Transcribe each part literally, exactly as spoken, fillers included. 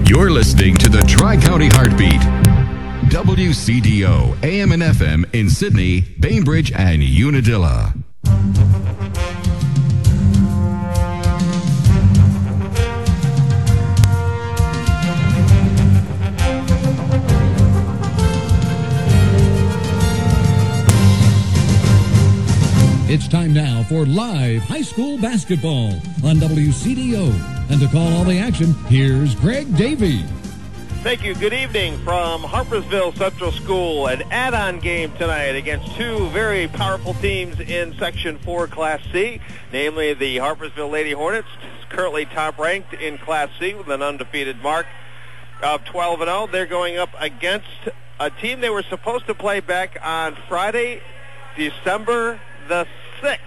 You're listening to the Tri-County Heartbeat. W C D O, A M and F M in Sydney, Bainbridge, and Unadilla. It's time now for live high school basketball on W C D O. And to call all the action, here's Greg Davey. Thank you. Good evening from Harpersville Central School. An add-on game tonight against two very powerful teams in Section four Class C, namely the Harpersville Lady Hornets, currently top-ranked in Class C with an undefeated mark of twelve and oh. They're going up against a team they were supposed to play back on Friday, December the sixth.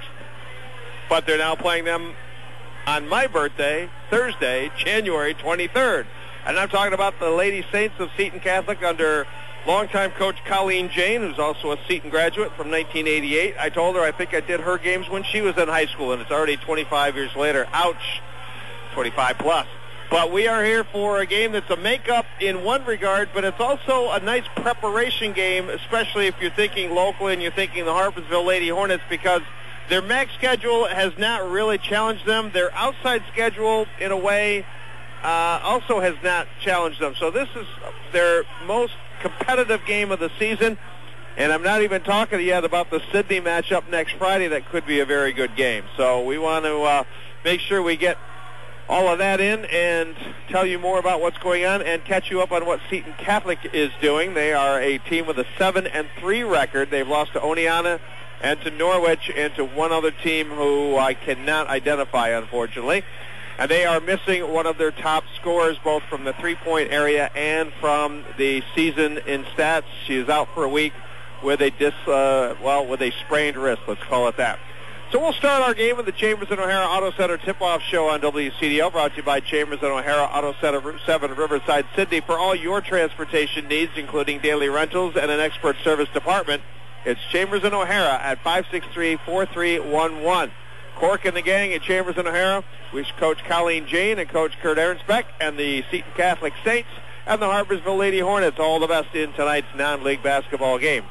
But they're now playing them on my birthday, Thursday, January twenty-third. And I'm talking about the Lady Saints of Seton Catholic under longtime coach Colleen Jane, who's also a Seton graduate from nineteen eighty-eight. I told her I think I did her games when she was in high school, and it's already twenty-five years later. Ouch. twenty-five plus. But we are here for a game that's a make-up in one regard, but it's also a nice preparation game, especially if you're thinking locally and you're thinking the Harpersville Lady Hornets, because their M A C schedule has not really challenged them. Their outside schedule, in a way, uh, also has not challenged them. So this is their most competitive game of the season, and I'm not even talking yet about the Sydney matchup next Friday. That could be a very good game. So we want to uh, make sure we get all of that in and tell you more about what's going on and catch you up on what Seton Catholic is doing. They are a team with a seven and three record. They've lost to Oneonta and to Norwich and to one other team who I cannot identify, unfortunately. And they are missing one of their top scorers, both from the three-point area and from the season in stats. She is out for a week with a dis, uh, well, with a sprained wrist, let's call it that. So we'll start our game with the Chambers and O'Hara Auto Center tip-off show on W C D O, brought to you by Chambers and O'Hara Auto Center, Route seven, Riverside, Sydney. For all your transportation needs, including daily rentals and an expert service department, it's Chambers and O'Hara at five six three, four three one one. Cork and the gang at Chambers and O'Hara. Wish Coach Colleen Jane and Coach Kurt Ahrensbeck and the Seton Catholic Saints and the Harpersville Lady Hornets all the best in tonight's non-league basketball game.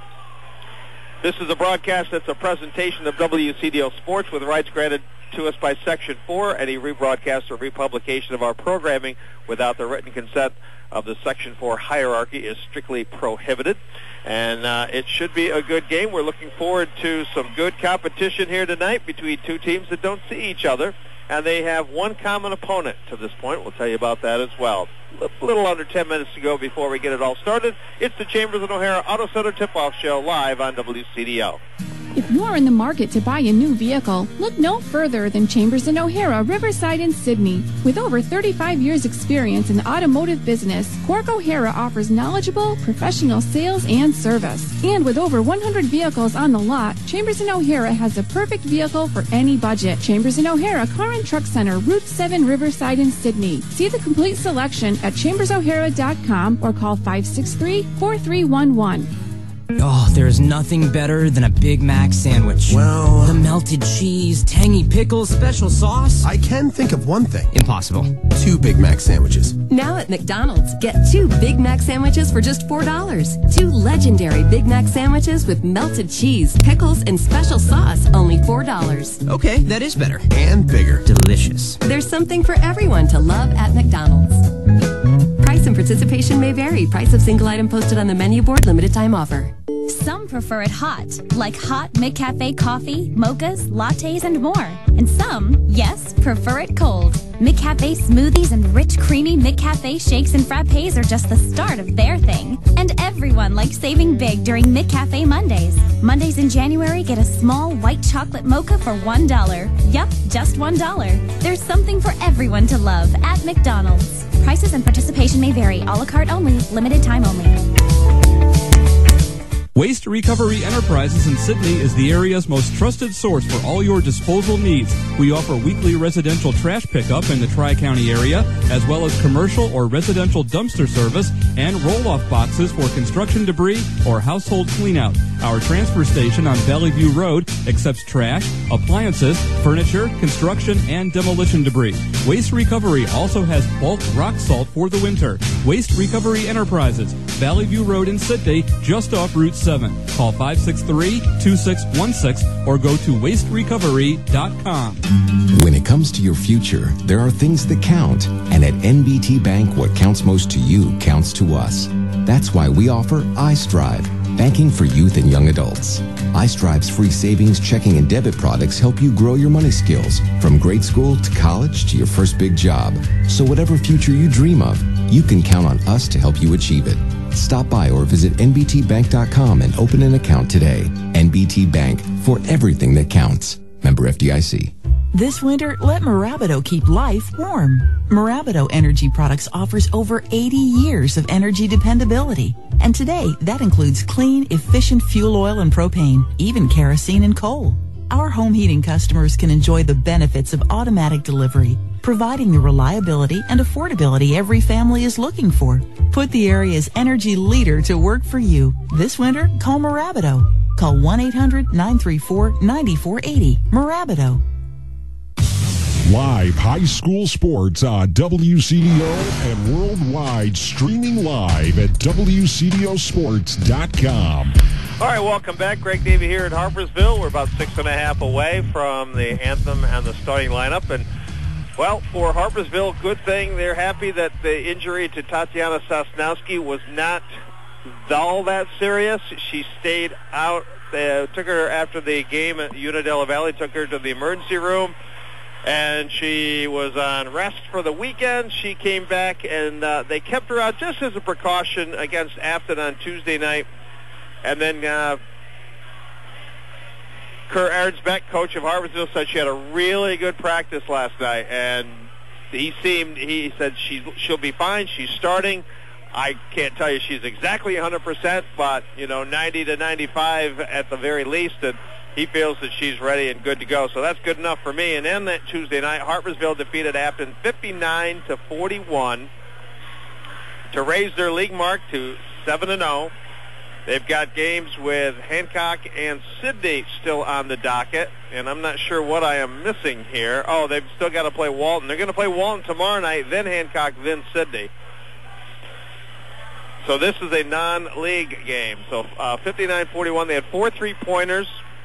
This is a broadcast that's a presentation of W C D O Sports with rights granted to us by Section four. Any rebroadcast or republication of our programming without the written consent of the Section four hierarchy is strictly prohibited. And uh, it should be a good game. We're looking forward to some good competition here tonight between two teams that don't see each other. And they have one common opponent to this point. We'll tell you about that as well. A little under ten minutes to go before we get it all started. It's the Chambers and O'Hara Auto Center Tip-Off Show live on W C D O. If you're in the market to buy a new vehicle, look no further than Chambers and O'Hara, Riverside and Sydney. With over thirty-five years experience in the automotive business, Cork O'Hara offers knowledgeable, professional sales and service. And with over one hundred vehicles on the lot, Chambers and O'Hara has the perfect vehicle for any budget. Chambers and O'Hara Car and Truck Center, Route seven, Riverside and Sydney. See the complete selection at chambers o'hara dot com or call five six three, four three one one. Oh, there's nothing better than a Big Mac sandwich. Well... The melted cheese, tangy pickles, special sauce. I can think of one thing. Impossible. Two Big Mac sandwiches. Now at McDonald's, get two Big Mac sandwiches for just four dollars. Two legendary Big Mac sandwiches with melted cheese, pickles, and special sauce, only four dollars. Okay, that is better. And bigger. Delicious. There's something for everyone to love at McDonald's. Price and participation may vary. Price of single item posted on the menu board. Limited time offer. Some prefer it hot, like hot McCafe coffee, mochas, lattes, and more. And some, yes, prefer it cold. McCafe smoothies and rich, creamy McCafe shakes and frappes are just the start of their thing. And everyone likes saving big during McCafe Mondays. Mondays in January, get a small white chocolate mocha for one dollar. Yup, just one dollar. There's something for everyone to love at McDonald's. Prices and participation may vary. A la carte only. Limited time only. Waste Recovery Enterprises in Sydney is the area's most trusted source for all your disposal needs. We offer weekly residential trash pickup in the Tri-County area, as well as commercial or residential dumpster service and roll-off boxes for construction debris or household cleanout. Our transfer station on Valley View Road accepts trash, appliances, furniture, construction, and demolition debris. Waste Recovery also has bulk rock salt for the winter. Waste Recovery Enterprises, Valley View Road in Sydney, just off Route seven. Call five six three, two six one six or go to waste recovery dot com. When it comes to your future, there are things that count. And at N B T Bank, what counts most to you counts to us. That's why we offer iStrive, banking for youth and young adults. iStrive's free savings, checking, and debit products help you grow your money skills from grade school to college to your first big job. So whatever future you dream of, you can count on us to help you achieve it. Stop by or visit N B T bank dot com and open an account today. N B T Bank, for everything that counts. Member F D I C. This winter, let Marabido keep life warm. Marabido Energy Products offers over eighty years of energy dependability. And today, that includes clean, efficient fuel oil and propane, even kerosene and coal. Our home heating customers can enjoy the benefits of automatic delivery, providing the reliability and affordability every family is looking for. Put the area's energy leader to work for you. This winter, call Marabido. Call one eight hundred, nine three four, nine four eight zero. Marabido. Live high school sports on W C D O and worldwide, streaming live at W C D O sports dot com. All right, welcome back. Greg Davey here at Harpersville. We're about six and a half away from the anthem and the starting lineup. And, well, for Harpersville, good thing. They're happy that the injury to Tatiana Sosnowski was not all that serious. She stayed out. They took her after the game at Unadilla Valley, took her to the emergency room, and she was on rest for the weekend. She came back, and uh, they kept her out just as a precaution against Afton on Tuesday night. And then uh, Kerr Arnsbeck, coach of Harpersville, said she had a really good practice last night, and he seemed, he said she, she'll be fine. She's starting. I can't tell you she's exactly one hundred percent, but, you know, ninety to ninety-five at the very least, and he feels that she's ready and good to go. So that's good enough for me. And then that Tuesday night, Harpersville defeated Afton fifty-nine to forty-one to raise their league mark to seven and oh. They've got games with Hancock and Sidney still on the docket, and I'm not sure what I am missing here. Oh, they've still got to play Walton. They're going to play Walton tomorrow night, then Hancock, then Sidney. So this is a non-league game. So uh, fifty-nine forty-one, they had four three-pointers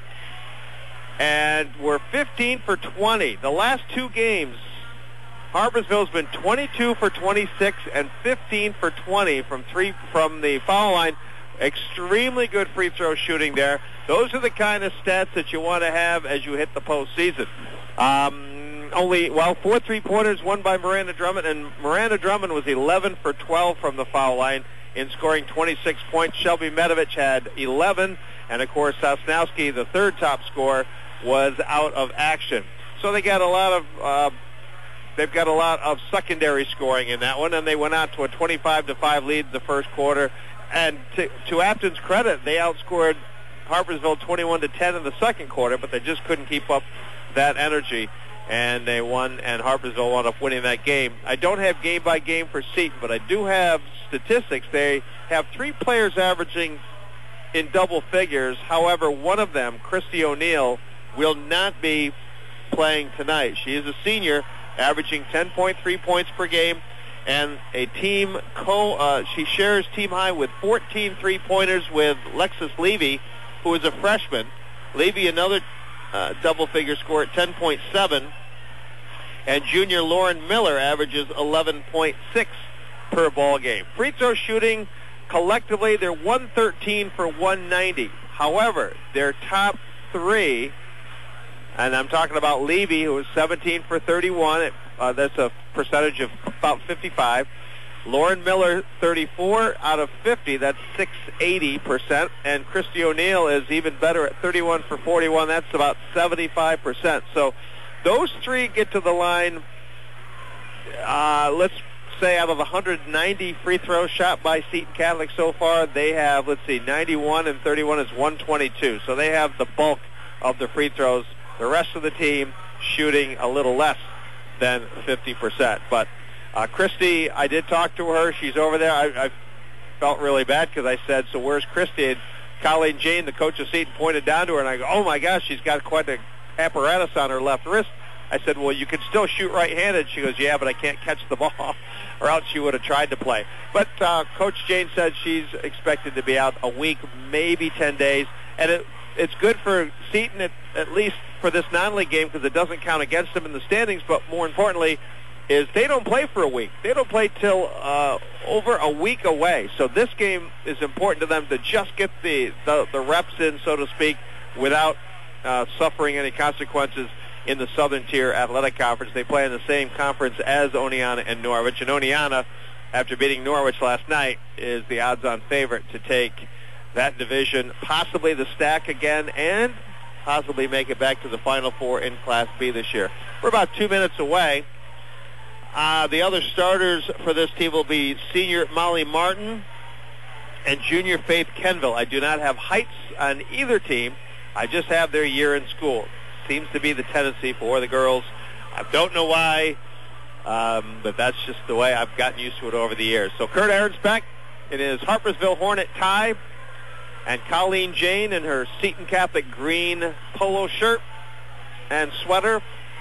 and were fifteen for twenty. The last two games, Harpersville's been twenty-two for twenty-six and fifteen for twenty from three from the foul line. Extremely good free throw shooting there. Those are the kind of stats that you want to have as you hit the postseason. Um, only, well, four three-pointers, one by Miranda Drummond, and Miranda Drummond was eleven for twelve from the foul line in scoring twenty-six points. Shelby Medovich had eleven, and, of course, Sosnowski, the third top scorer, was out of action. So they got a lot of uh, they've got a lot of secondary scoring in that one, and they went out to a twenty-five to five lead in the first quarter. And to, to Afton's credit, they outscored Harpersville twenty-one to ten in the second quarter, but they just couldn't keep up that energy, and they won, and Harpersville wound up winning that game. I don't have game-by-game for Seton, but I do have statistics. They have three players averaging in double figures. However, one of them, Christy O'Neill, will not be playing tonight. She is a senior, averaging ten point three points per game, and a team co uh, she shares team high with fourteen three-pointers with Lexus Levy, who is a freshman. Levy, another uh, double-figure score at ten point seven, and junior Lauren Miller averages eleven point six per ball game. Free throw shooting, collectively, they're one thirteen for one ninety. However, their top three, and I'm talking about Levy, who is seventeen for thirty-one. Uh, that's a percentage of about fifty-five. Lauren Miller, thirty-four out of fifty. That's six eighty percent. And Christy O'Neill is even better at thirty-one for forty-one. That's about seventy-five percent. So those three get to the line, uh, let's say out of one hundred ninety free throws shot by Seton Catholic so far, they have, let's see, ninety-one and thirty-one is one twenty-two. So they have the bulk of the free throws. The rest of the team shooting a little less than fifty percent. But uh, Christy, I did talk to her. She's over there. I, I felt really bad because I said, so where's Christy? And Colleen Jane, the coach of Seton, pointed down to her, and I go, oh, my gosh, she's got quite an apparatus on her left wrist. I said, well, you can still shoot right-handed. She goes, yeah, but I can't catch the ball, or else she would have tried to play. But uh, Coach Jane said she's expected to be out a week, maybe ten days. And it, it's good for Seton, at, at least for this non-league game, because it doesn't count against them in the standings. But more importantly, is they don't play for a week. They don't play till uh, over a week away. So this game is important to them to just get the, the, the reps in, so to speak, without uh, suffering any consequences in the Southern Tier Athletic Conference. They play in the same conference as Oneonta and Norwich. And Oneonta, after beating Norwich last night, is the odds-on favorite to take that division, possibly the stack again, and possibly make it back to the Final Four in Class B this year. We're about two minutes away. Uh, the other starters for this team will be senior Molly Martin and junior Faith Kenville. I do not have heights on either team. I just have their year in school. Seems to be the tendency for the girls. I don't know why, um, but that's just the way I've gotten used to it over the years. So Kurt Ahrensbeck in his Harpersville Hornet tie, and Colleen Jane in her Seton Catholic green polo shirt and sweater.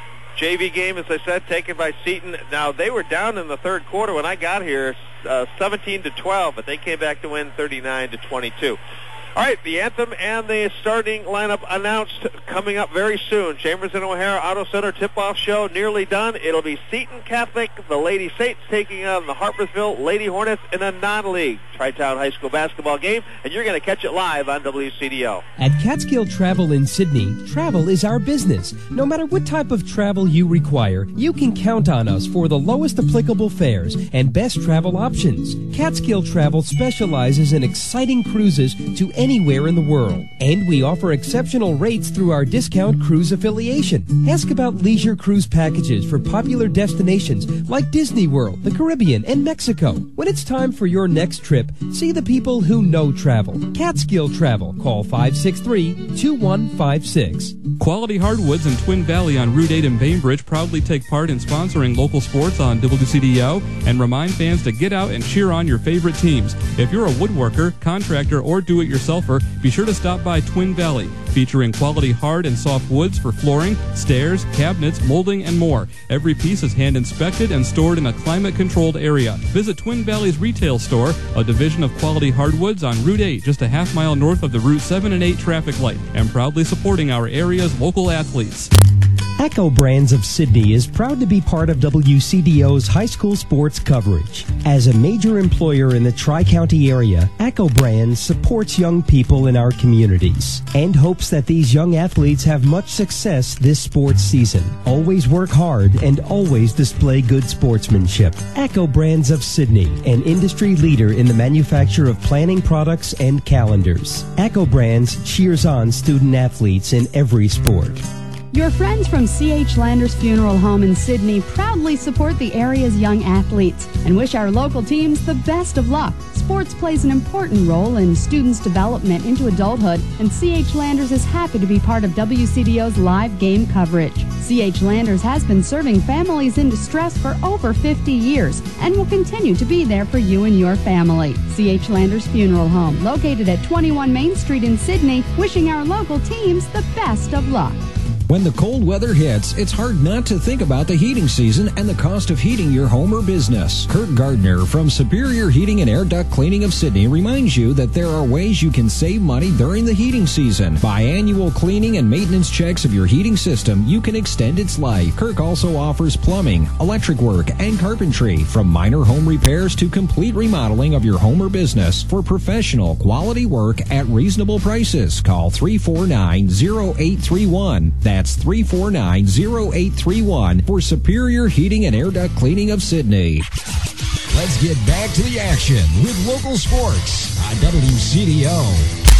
J V game, as I said, taken by Seton. Now, they were down in the third quarter when I got here, uh, seventeen to twelve, but they came back to win thirty-nine to twenty-two. All right, the anthem and the starting lineup announced coming up very soon. Chambers and O'Hara Auto Center tip-off show nearly done. It'll be Seton Catholic, the Lady Saints, taking on the Harpersville Lady Hornets in a non-league Tri-Town High School basketball game, and you're going to catch it live on W C D O. At Catskill Travel in Sydney, travel is our business. No matter what type of travel you require, you can count on us for the lowest applicable fares and best travel options. Catskill Travel specializes in exciting cruises to anywhere in the world, and we offer exceptional rates through our discount cruise affiliation. Ask about leisure cruise packages for popular destinations like Disney World, the Caribbean, and Mexico. When it's time for your next trip, see the people who know travel. Catskill Travel. Call five six three, two one five six. Quality Hardwoods in Twin Valley on Route eight in Bainbridge proudly take part in sponsoring local sports on W C D O and remind fans to get out and cheer on your favorite teams. If you're a woodworker, contractor, or do-it-yourselfer, be sure to stop by Twin Valley, featuring quality hard and soft woods for flooring, stairs, cabinets, molding, and more. Every piece is hand-inspected and stored in a climate-controlled area. Visit Twin Valley's retail store, a division of Quality Hardwoods on Route eight, just a half mile north of the Route seven and eight traffic light, and proudly supporting our area's local athletes. Echo Brands of Sydney is proud to be part of W C D O's high school sports coverage. As a major employer in the Tri-County area, Echo Brands supports young people in our communities and hopes that these young athletes have much success this sports season. Always work hard and always display good sportsmanship. Echo Brands of Sydney, an industry leader in the manufacture of planning products and calendars. Echo Brands cheers on student athletes in every sport. Your friends from C H Landers Funeral Home in Sydney proudly support the area's young athletes and wish our local teams the best of luck. Sports plays an important role in students' development into adulthood, and C H Landers is happy to be part of W C D O's live game coverage. C H Landers has been serving families in distress for over fifty years and will continue to be there for you and your family. C H Landers Funeral Home, located at twenty-one Main Street in Sydney, wishing our local teams the best of luck. When the cold weather hits, it's hard not to think about the heating season and the cost of heating your home or business. Kurt Gardner from Superior Heating and Air Duct Cleaning of Sydney reminds you that there are ways you can save money during the heating season. Biannual cleaning and maintenance checks of your heating system, you can extend its life. Kirk also offers plumbing, electric work, and carpentry, from minor home repairs to complete remodeling of your home or business for professional quality work at reasonable prices. Call three four nine, zero eight three one. That's three four nine, zero eight three one for Superior Heating and Air Duct Cleaning of Sydney. Let's get back to the action with local sports on W C D O.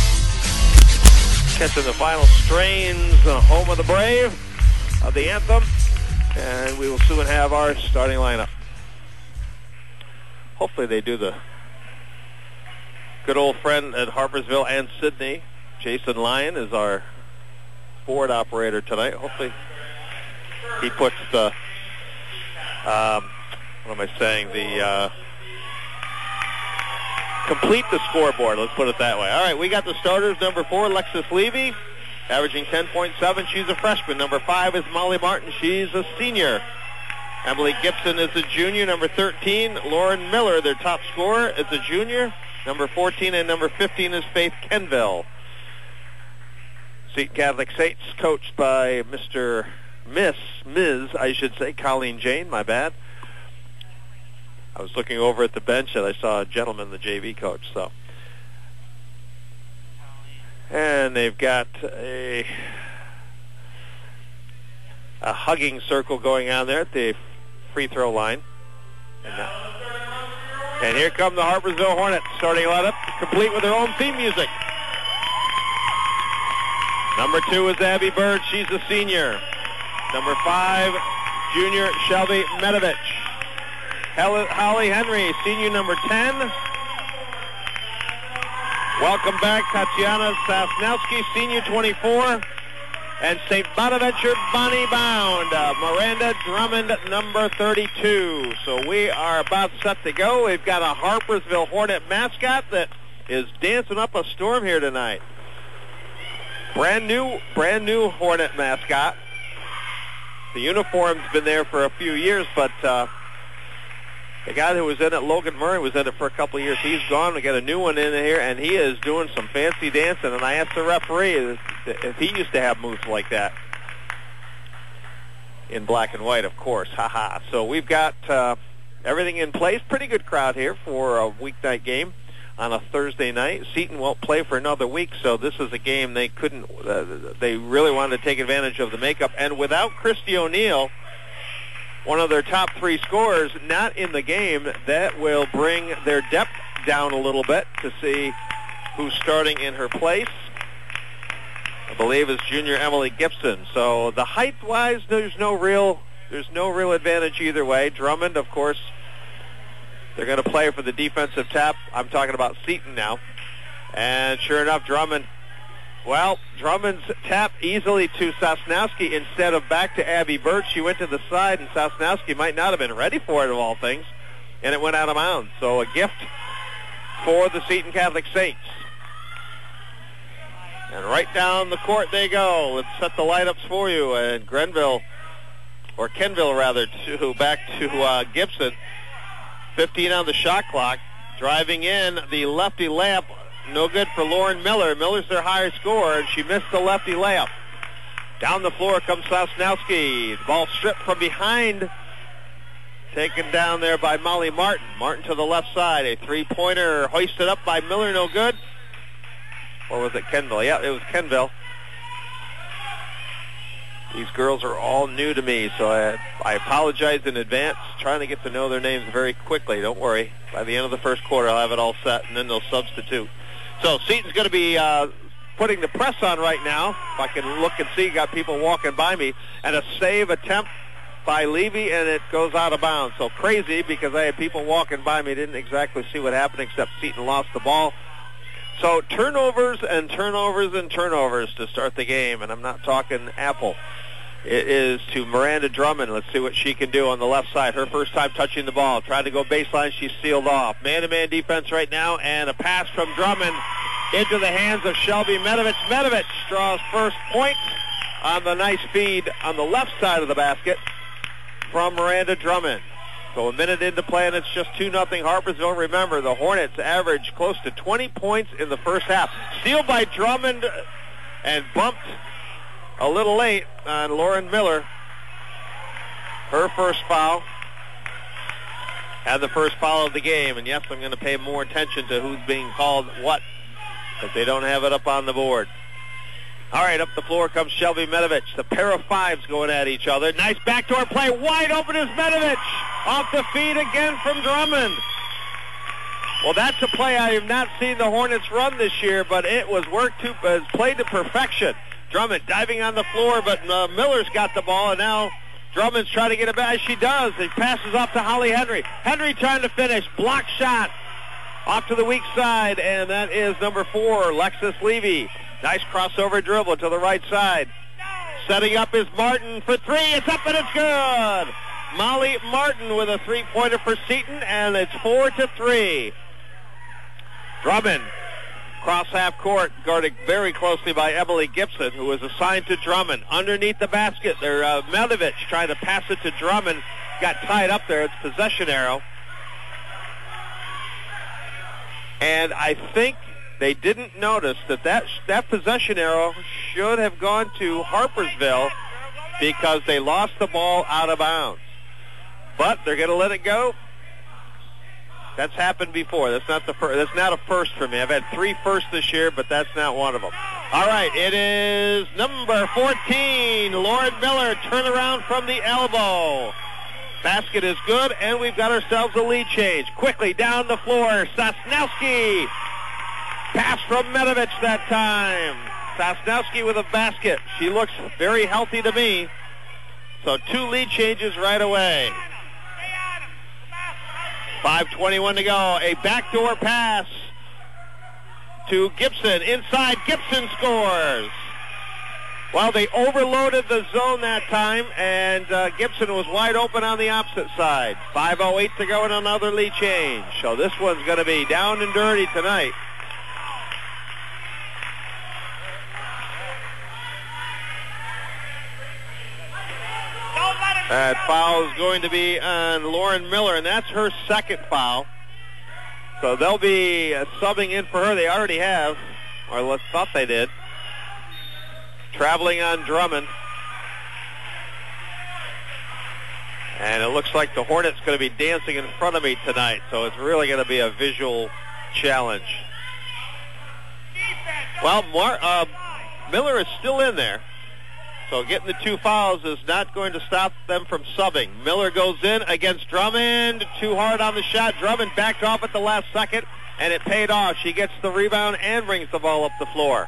Catching the final strains, uh, home of the brave, of the anthem, and we will soon have our starting lineup. hopefully they do the good old friend at Harpersville and Sidney. Jason Lyon is our board operator tonight. Hopefully he puts the, um, what am I saying, the, uh, complete the scoreboard, let's put it that way. All right, we got the starters. Number four, Alexis Levy, averaging ten point seven. She's a freshman. Number five is Molly Martin. She's a senior. Emily Gibson is a junior. Number thirteen, Lauren Miller, their top scorer, is a junior. Number fourteen and number fifteen is Faith Kenville. Seton Catholic Saints, coached by Mister Miss, Miz, I should say, Colleen Jane, my bad. I was looking over at the bench and I saw a gentleman, the J V coach. So, and they've got a a hugging circle going on there at the free throw line. And, now, and here come the Harpersville Hornets, starting lineup, complete with their own theme music. Number two is Abby Bird. She's a senior. Number five, junior Shelby Medovich. Holly Henry, senior number ten. Welcome back, Tatiana Sosnowski, senior twenty-four. And Saint Bonaventure Bonnie Bound, uh, Miranda Drummond, number thirty-two. So we are about set to go. We've got a Harpersville Hornet mascot that is dancing up a storm here tonight. Brand new, brand new Hornet mascot. The uniform's been there for a few years, but uh, the guy who was in it, Logan Murray, was in it for a couple of years. He's gone. We got a new one in here, and he is doing some fancy dancing. And I asked the referee if he used to have moves like that. In black and white, of course. Ha-ha. So we've got uh, everything in place. Pretty good crowd here for a weeknight game on a Thursday night. Seton won't play for another week, so this is a game they couldn't, uh, they really wanted to take advantage of the makeup. And without Christy O'Neill, one of their top three scorers, not in the game, that will bring their depth down a little bit to see who's starting in her place. I believe is junior Emily Gibson. So the height-wise, there's no real, there's no real advantage either way. Drummond, of course, they're going to play for the defensive tap. I'm talking about Seton now. And sure enough, Drummond, well, Drummond's tap easily to Sosnowski instead of back to Abby Bird. She went to the side, and Sosnowski might not have been ready for it, of all things, and it went out of bounds. So a gift for the Seton Catholic Saints. And right down the court they go. Let's set the light-ups for you. And Grenville, or Kenville rather, to back to uh, Gibson. fifteen on the shot clock. Driving in the lefty layup. No good for Lauren Miller. Miller's their higher scorer, and she missed the lefty layup. Down the floor comes Sosnowski. The ball stripped from behind. Taken down there by Molly Martin. Martin to the left side. A three-pointer hoisted up by Miller. No good. Or was it Kenville? Yeah, it was Kenville. These girls are all new to me, so I, I apologize in advance. Trying to get to know their names very quickly. Don't worry. By the end of the first quarter, I'll have it all set, and then they'll substitute. So Seton's going to be uh, putting the press on right now. If I can look and see, got people walking by me. And a save attempt by Levy, and it goes out of bounds. So crazy, because I had people walking by me, didn't exactly see what happened, except Seton lost the ball. So turnovers and turnovers and turnovers to start the game, and I'm not talking Apple. It is to Miranda Drummond. Let's see what she can do on the left side. Her first time touching the ball. Tried to go baseline. She's sealed off. Man-to-man defense right now, and a pass from Drummond into the hands of Shelby Medovich. Medovich draws first point on the nice feed on the left side of the basket from Miranda Drummond. So a minute into play, and it's just two nothing Harpersville. Remember, the Hornets average close to twenty points in the first half. Steal by Drummond and bumped a little late on Lauren Miller. Her first foul. Had the first foul of the game. And yes, I'm going to pay more attention to who's being called what, because they don't have it up on the board. All right, up the floor comes Shelby Medovich. The pair of fives going at each other. Nice backdoor play. Wide open is Medovich. Off the feed again from Drummond. Well, that's a play I have not seen the Hornets run this year, but it was worked to, uh, played to perfection. Drummond diving on the floor, but uh, Miller's got the ball, and now Drummond's trying to get it back. She does. It passes off to Holly Henry. Henry trying to finish. Block shot. Off to the weak side, and that is number four, Lexus Levy. Nice crossover dribble to the right side. Setting up is Martin for three. It's up and it's good. Molly Martin with a three-pointer for Seton, and it's four to three. Drummond, cross half court, guarded very closely by Emily Gibson, who was assigned to Drummond. Underneath the basket, there, uh, Medovich trying to pass it to Drummond. Got tied up there. It's possession arrow. And I think they didn't notice that that, that possession arrow should have gone to Harpersville because they lost the ball out of bounds. But they're going to let it go. That's happened before. That's not the first. That's not a first for me. I've had three firsts this year, but that's not one of them. All right, it is number fourteen, Lauren Miller, turnaround from the elbow. Basket is good, and we've got ourselves a lead change. Quickly down the floor, Sosnowski. Pass from Medovich that time. Sosnowski with a basket. She looks very healthy to me. So two lead changes right away. five twenty-one to go. A backdoor pass to Gibson. Inside, Gibson scores. Well, they overloaded the zone that time, and uh, Gibson was wide open on the opposite side. five oh eight to go and another lead change. So this one's going to be down and dirty tonight. That foul is going to be on Lauren Miller, and that's her second foul. So they'll be uh, subbing in for her. They already have, or let's thought they did. Traveling on Drummond. And it looks like the Hornets going to be dancing in front of me tonight, so it's really going to be a visual challenge. Well, Mar- uh, Miller is still in there. So getting the two fouls is not going to stop them from subbing. Miller goes in against Drummond. Too hard on the shot. Drummond backed off at the last second, and it paid off. She gets the rebound and brings the ball up the floor.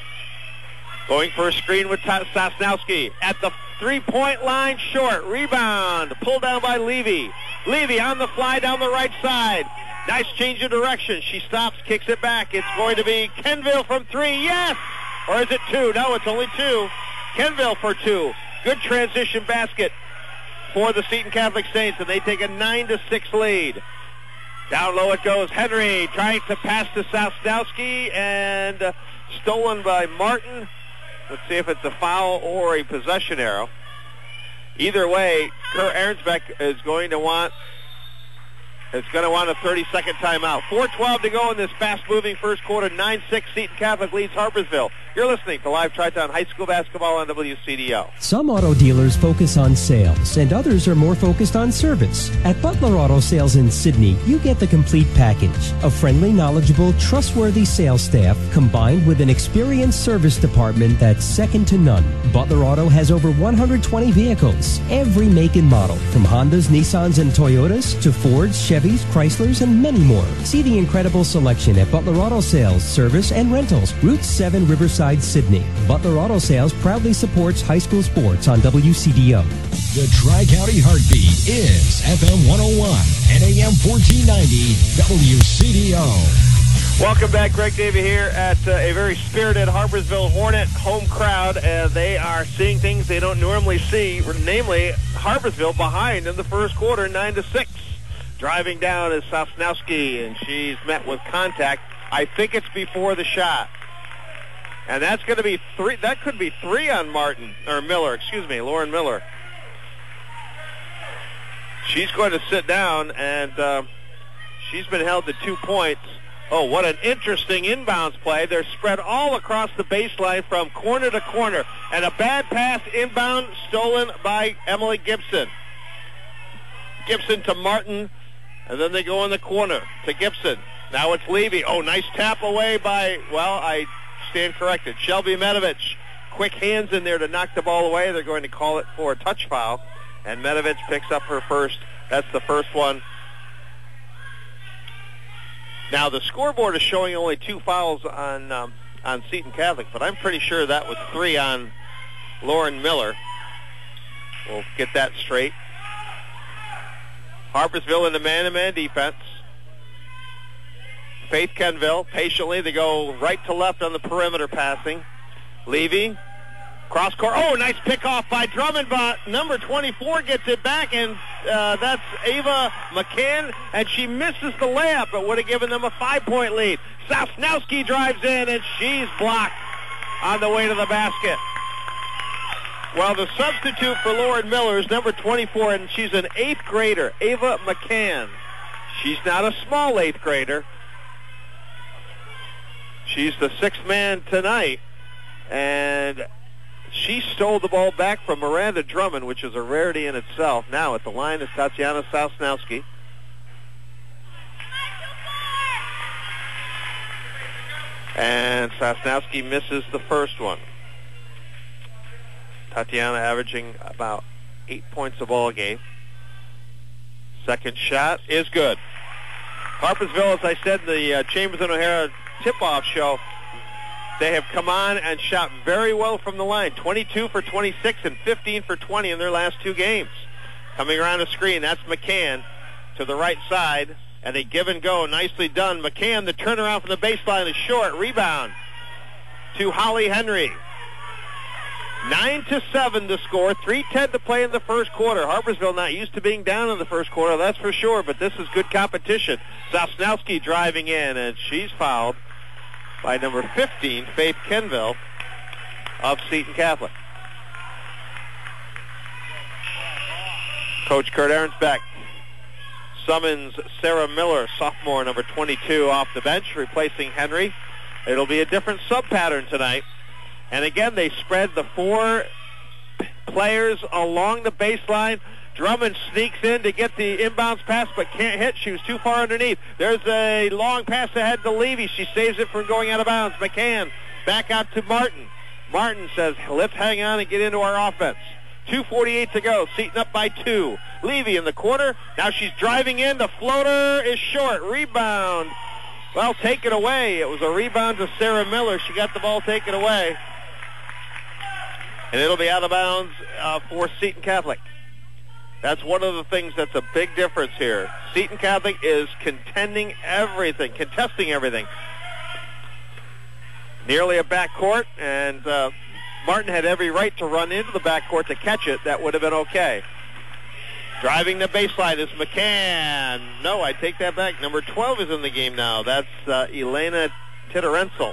Going for a screen with Sosnowski. At the three-point line, short. Rebound. Pulled down by Levy. Levy on the fly down the right side. Nice change of direction. She stops, kicks it back. It's going to be Kenville from three. Yes! Or is it two? No, it's only two. Kenville for two. Good transition basket for the Seton Catholic Saints, and they take a nine to six lead. Down low it goes. Henry trying to pass to Sosnowski, and uh, stolen by Martin. Let's see if it's a foul or a possession arrow. Either way, Kerr Ahrensbeck is going to want It's going to want a thirty-second timeout. four twelve to go in this fast-moving first quarter. nine six Seton Catholic leads Harpersville. You're listening to Live Tri-Town High School Basketball on W C D O. Some auto dealers focus on sales, and others are more focused on service. At Butler Auto Sales in Sydney, you get the complete package. A friendly, knowledgeable, trustworthy sales staff combined with an experienced service department that's second to none. Butler Auto has over one hundred twenty vehicles, every make and model, from Hondas, Nissans, and Toyotas to Fords, Chevys, Chryslers, and many more. See the incredible selection at Butler Auto Sales, Service, and Rentals, Route seven, Riverside, Sydney. Butler Auto Sales proudly supports high school sports on W C D O. The Tri-County Heartbeat is F M one oh one and A M fourteen ninety W C D O. Welcome back. Greg Davey here at uh, a very spirited Harpersville Hornet home crowd. Uh, they are seeing things they don't normally see, namely Harpersville behind in the first quarter, nine to six. Driving down is Sosnowski, and she's met with contact. I think it's before the shot. And that's going to be three. That could be three on Martin, or Miller, excuse me, Lauren Miller. She's going to sit down, and uh, she's been held to two points. Oh, what an interesting inbounds play. They're spread all across the baseline from corner to corner. And a bad pass inbound stolen by Emily Gibson. Gibson to Martin, and then they go in the corner to Gibson. Now it's Levy. Oh, nice tap away by, well, I stand corrected. Shelby Medovich. Quick hands in there to knock the ball away. They're going to call it for a touch foul. And Medovich picks up her first. That's the first one. Now the scoreboard is showing only two fouls on um, on Seton Catholic, but I'm pretty sure that was three on Lauren Miller. We'll get that straight. Harpersville in the man-to-man defense. Faith Kenville, patiently, they go right to left on the perimeter passing. Levy, cross court. Oh, nice pickoff by Drummond, but number twenty-four gets it back, and uh, that's Ava McCann, and she misses the layup. It would have given them a five-point lead. Sosnowski drives in, and she's blocked on the way to the basket. Well, the substitute for Lauren Miller is number twenty-four, and she's an eighth grader, Ava McCann. She's not a small eighth grader. She's the sixth man tonight, and she stole the ball back from Miranda Drummond, which is a rarity in itself. Now at the line is Tatiana Sosnowski. And Sosnowski misses the first one. Tatiana averaging about eight points a ball game. Second shot is good. Harpersville, as I said, the uh, Chambers and O'Hara tip-off show, they have come on and shot very well from the line. twenty-two for twenty-six and fifteen for twenty in their last two games. Coming around the screen, that's McCann to the right side, and a give and go. Nicely done. McCann, the turnaround from the baseline is short. Rebound to Holly Henry. Nine to seven to score. three ten to play in the first quarter. Harpersville not used to being down in the first quarter, that's for sure, but this is good competition. Sosnowski driving in, and she's fouled by number fifteen, Faith Kenville of Seton Catholic. Coach Kurt Arensbeck summons Sarah Miller, sophomore, number twenty-two, off the bench, replacing Henry. It'll be a different sub-pattern tonight. And again, they spread the four players along the baseline. Drummond sneaks in to get the inbounds pass, but can't hit. She was too far underneath. There's a long pass ahead to Levy. She saves it from going out of bounds. McCann back out to Martin. Martin says, let's hang on and get into our offense. two forty-eight to go. Seton up by two. Levy in the corner. Now she's driving in. The floater is short. Rebound. Well, taken away. It was a rebound to Sarah Miller. She got the ball taken away. And it'll be out of bounds uh, for Seton Catholic. That's one of the things that's a big difference here. Seton Catholic is contending everything, contesting everything. Nearly a backcourt, and uh, Martin had every right to run into the backcourt to catch it. That would have been okay. Driving the baseline is McCann. No, I take that back. Number twelve is in the game now. That's uh, Elena Titterensel.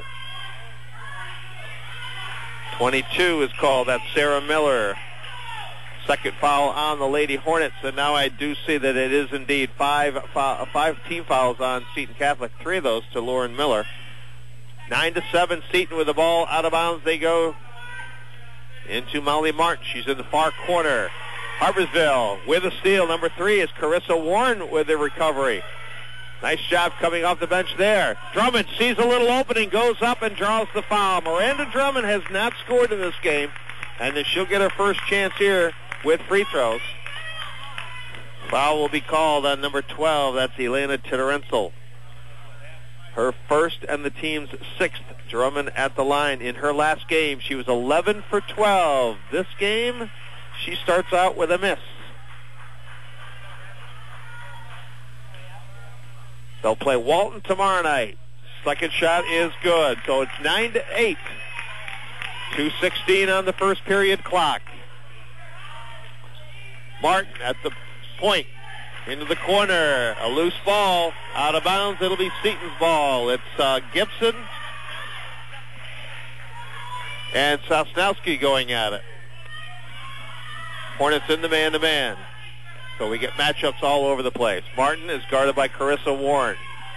twenty-two is called. That's Sarah Miller. Second foul on the Lady Hornets, and now I do see that it is indeed five foul, five team fouls on Seton Catholic. Three of those to Lauren Miller. Nine to seven. Seton with the ball out of bounds. They go into Molly Martin. She's in the far corner. Harpersville with a steal. Number three is Carissa Warren with the recovery. Nice job coming off the bench there. Drummond sees a little opening, goes up and draws the foul. Miranda Drummond has not scored in this game, and she'll get her first chance here with free throws. Foul will be called on number twelve. That's Elena Titterensel. Her first and the team's sixth. Drummond at the line. In her last game, she was eleven for twelve. This game, she starts out with a miss. They'll play Walton tomorrow night. Second shot is good. So it's nine to eight. two sixteen on the first period clock. Martin at the point. Into the corner. A loose ball. Out of bounds. It'll be Seton's ball. It's uh, Gibson and Sosnowski going at it. Hornets in the man-to-man. So we get matchups all over the place. Martin is guarded by Carissa Warren.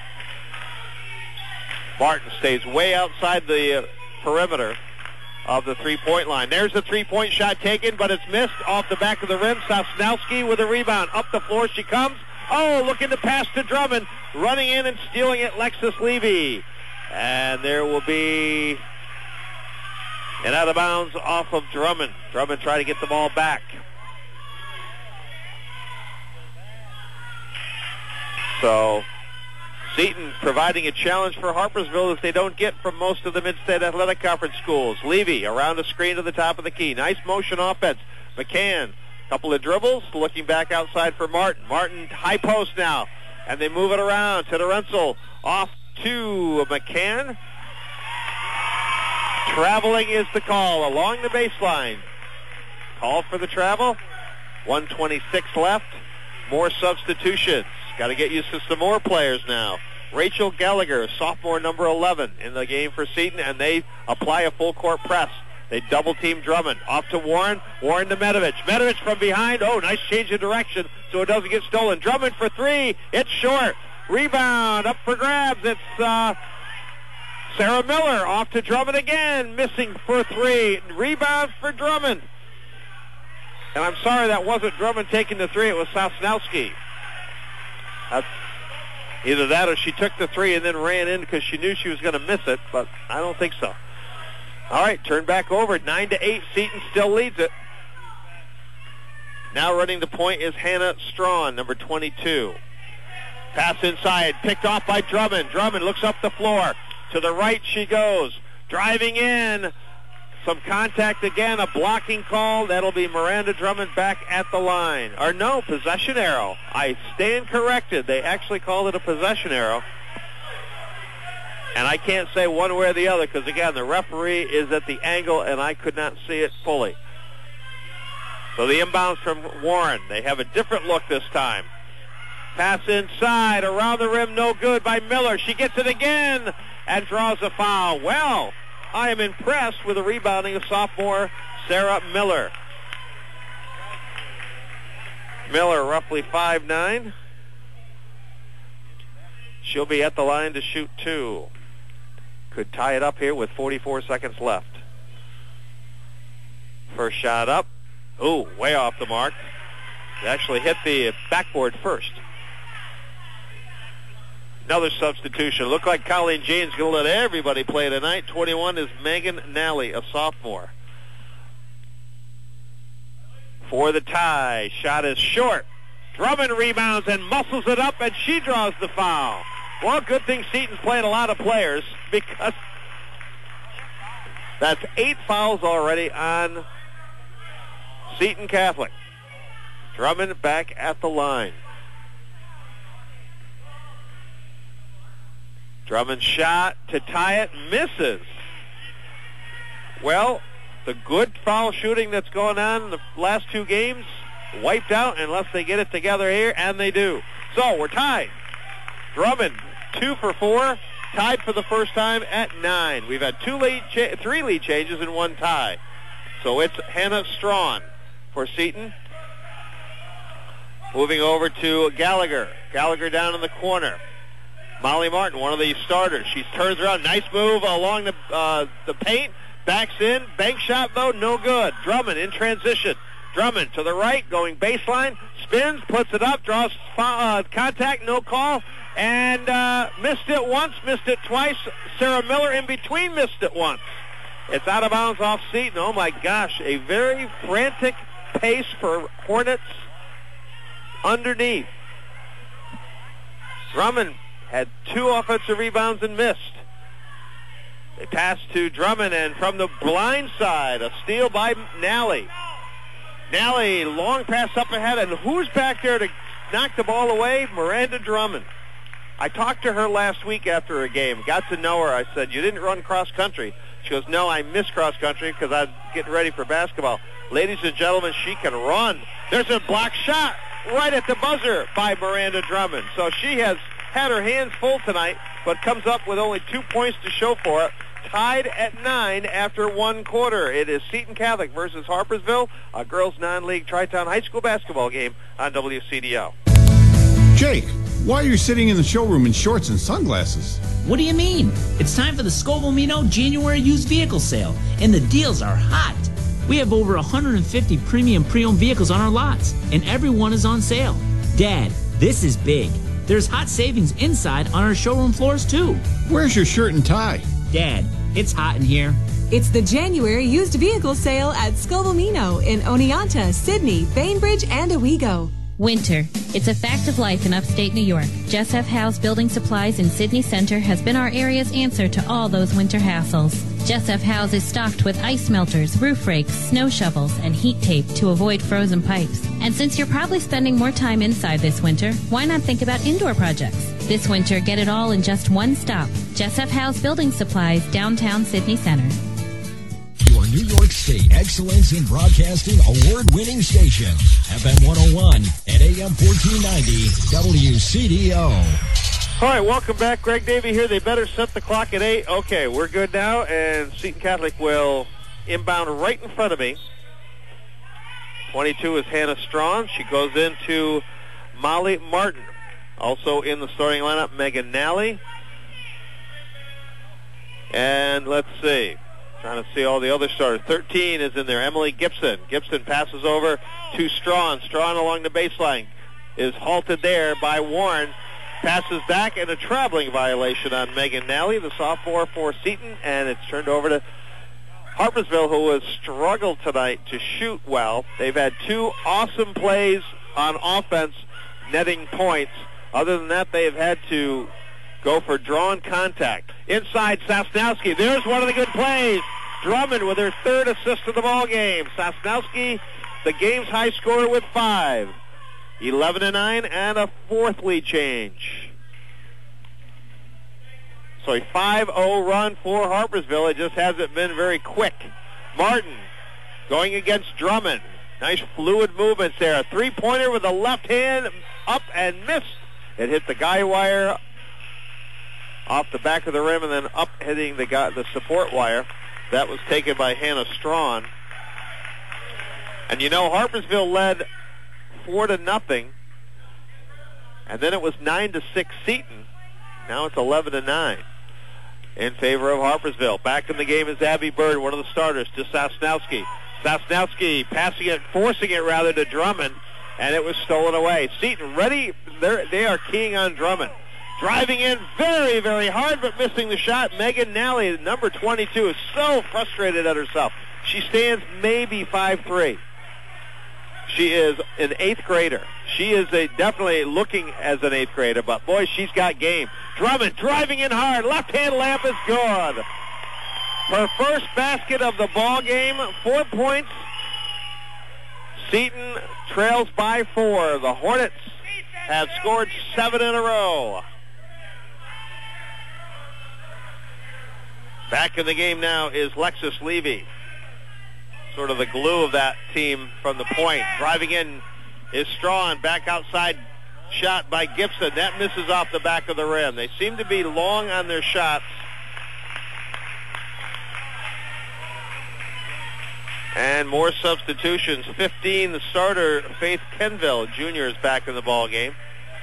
Martin stays way outside the uh, perimeter of the three-point line. There's the three-point shot taken, but it's missed off the back of the rim. Sosnowski with a rebound. Up the floor she comes. Oh, looking to pass to Drummond. Running in and stealing it, Lexus Levy. And there will be an out of bounds off of Drummond. Drummond trying to get the ball back. So Seton providing a challenge for Harpersville that they don't get from most of the Mid-State Athletic Conference schools. Levy around the screen to the top of the key. Nice motion offense. McCann Couple of dribbles, looking back outside for Martin. Martin, high post now. And they move it around to Lorenzel. Off to McCann. Traveling is the call along the baseline. Call for the travel. one twenty-six left. More substitutions. Got to get used to some more players now. Rachel Gallagher, sophomore number eleven in the game for Seton, and they apply a full court press. They double-team Drummond. Off to Warren. Warren to Medovich. Medovich from behind. Oh, nice change of direction so it doesn't get stolen. Drummond for three. It's short. Rebound up for grabs. It's uh, Sarah Miller. Off to Drummond again. Missing for three. Rebound for Drummond. And I'm sorry that wasn't Drummond taking the three. It was Sosnowski. That's either that or she took the three and then ran in because she knew she was going to miss it, but I don't think so. All right, turn back over. Nine to eight. Seton still leads it. Now running the point is Hannah Strawn, number twenty-two. Pass inside, picked off by Drummond. Drummond looks up the floor. To the right she goes. Driving in. Some contact again, a blocking call. That'll be Miranda Drummond back at the line. Or no, possession arrow. I stand corrected. They actually called it a possession arrow. And I can't say one way or the other because, again, the referee is at the angle and I could not see it fully. So the inbounds from Warren. They have a different look this time. Pass inside, around the rim, no good by Miller. She gets it again and draws a foul. Well, I am impressed with the rebounding of sophomore Sarah Miller. Miller, roughly five nine. She'll be at the line to shoot two. Could tie it up here with forty-four seconds left. First shot up. Ooh, way off the mark. It actually hit the backboard first. Another substitution. Looked like Colleen Jane's going to let everybody play tonight. twenty-one is Megan Nally, a sophomore. For the tie. Shot is short. Drummond rebounds and muscles it up, and she draws the foul. Well, good thing Seton's playing a lot of players because that's eight fouls already on Seton Catholic. Drummond back at the line. Drummond shot to tie it, misses. Well, the good foul shooting that's going on in the last two games wiped out unless they get it together here, and they do. So we're tied. Drummond, two for four, tied for the first time at nine. We've had two lead, cha- three lead changes and one tie. So it's Hannah Strawn for Seton. Moving over to Gallagher. Gallagher down in the corner. Molly Martin, one of the starters. She turns around. Nice move along the uh, the paint. Backs in. Bank shot, though, no good. Drummond in transition. Drummond to the right, going baseline. Spins, puts it up, draws uh, contact, no call. And uh, missed it once, missed it twice. Sarah Miller in between missed it once. It's out of bounds off Seton. Oh, my gosh. A very frantic pace for Hornets underneath. Drummond had two offensive rebounds and missed. They pass to Drummond, and from the blind side, a steal by Nally. Nally, long pass up ahead, and who's back there to knock the ball away? Miranda Drummond. I talked to her last week after a game, got to know her. I said, you didn't run cross country. She goes, no, I missed cross country because I was getting ready for basketball. Ladies and gentlemen, she can run. There's a block shot right at the buzzer by Miranda Drummond. So she has had her hands full tonight, but comes up with only two points to show for it. Tied at nine after one quarter. It is Seton Catholic versus Harpersville, a girls non-league Tri-Town High School basketball game on W C D O. Jake, why are you sitting in the showroom in shorts and sunglasses? What do you mean? It's time for the Scoville-Mino January used vehicle sale, and the deals are hot. We have over one hundred fifty premium pre-owned vehicles on our lots, and every one is on sale. Dad, this is big. There's hot savings inside on our showroom floors, too. Where's your shirt and tie? Dad, it's hot in here. It's the January used vehicle sale at Scoville-Mino in Oneonta, Sidney, Bainbridge, and Owego. Winter. It's a fact of life in upstate New York. Jess F. House Building Supplies in Sidney Center has been our area's answer to all those winter hassles. Jessef House is stocked with ice melters, roof rakes, snow shovels, and heat tape to avoid frozen pipes. And since you're probably spending more time inside this winter, why not think about indoor projects? This winter, get it all in just one stop. Jessef House Building Supplies, downtown Sydney Center. Your New York State Excellence in Broadcasting award-winning station, F M one oh one and A M fourteen ninety, W C D O. All right, welcome back. Greg Davey here. They better set the clock at eight. Okay, we're good now, and Seton Catholic will inbound right in front of me. twenty-two is Hannah Strawn. She goes into Molly Martin. Also in the starting lineup, Megan Nally. And let's see. Trying to see all the other starters. thirteen is in there, Emily Gibson. Gibson passes over to Strawn. Strawn along the baseline is halted there by Warren. Passes back, and a traveling violation on Megan Nally, the sophomore for Seton, and it's turned over to Harpersville, who has struggled tonight to shoot well. They've had two awesome plays on offense, netting points. Other than that, they have had to go for drawn contact. Inside, Sosnowski. There's one of the good plays. Drummond with her third assist of the ball game. Sosnowski, the game's high scorer with five. eleven to nine and a fourth lead change. So a five oh run for Harpersville. It just hasn't been very quick. Martin going against Drummond. Nice fluid movements there. A three-pointer with the left hand up and missed. It hit the guy wire off the back of the rim and then up hitting the guy, the support wire. That was taken by Hannah Strawn. And you know, Harpersville led four to nothing, and then it was nine to six Seton. Now it's eleven to nine in favor of Harpersville. Back in the game is Abby Bird, one of the starters, to Sosnowski. Sosnowski passing it, forcing it rather to Drummond, and it was stolen away. Seton ready. They're, they are keying on Drummond. Driving in very, very hard, but missing the shot. Megan Nally, number twenty-two, is so frustrated at herself. She stands maybe five three. She is an eighth grader. She is a definitely looking as an eighth grader, but boy, she's got game. Drummond driving in hard. Left-hand layup is good. Her first basket of the ball game, four points. Seton trails by four. The Hornets have scored seven in a row. Back in the game now is Lexus Levy. Sort of the glue of that team from the point. Driving in is Strawn. Back outside shot by Gibson. That misses off the back of the rim. They seem to be long on their shots. And more substitutions. fifteen, the starter, Faith Kenville, junior, is back in the ball game.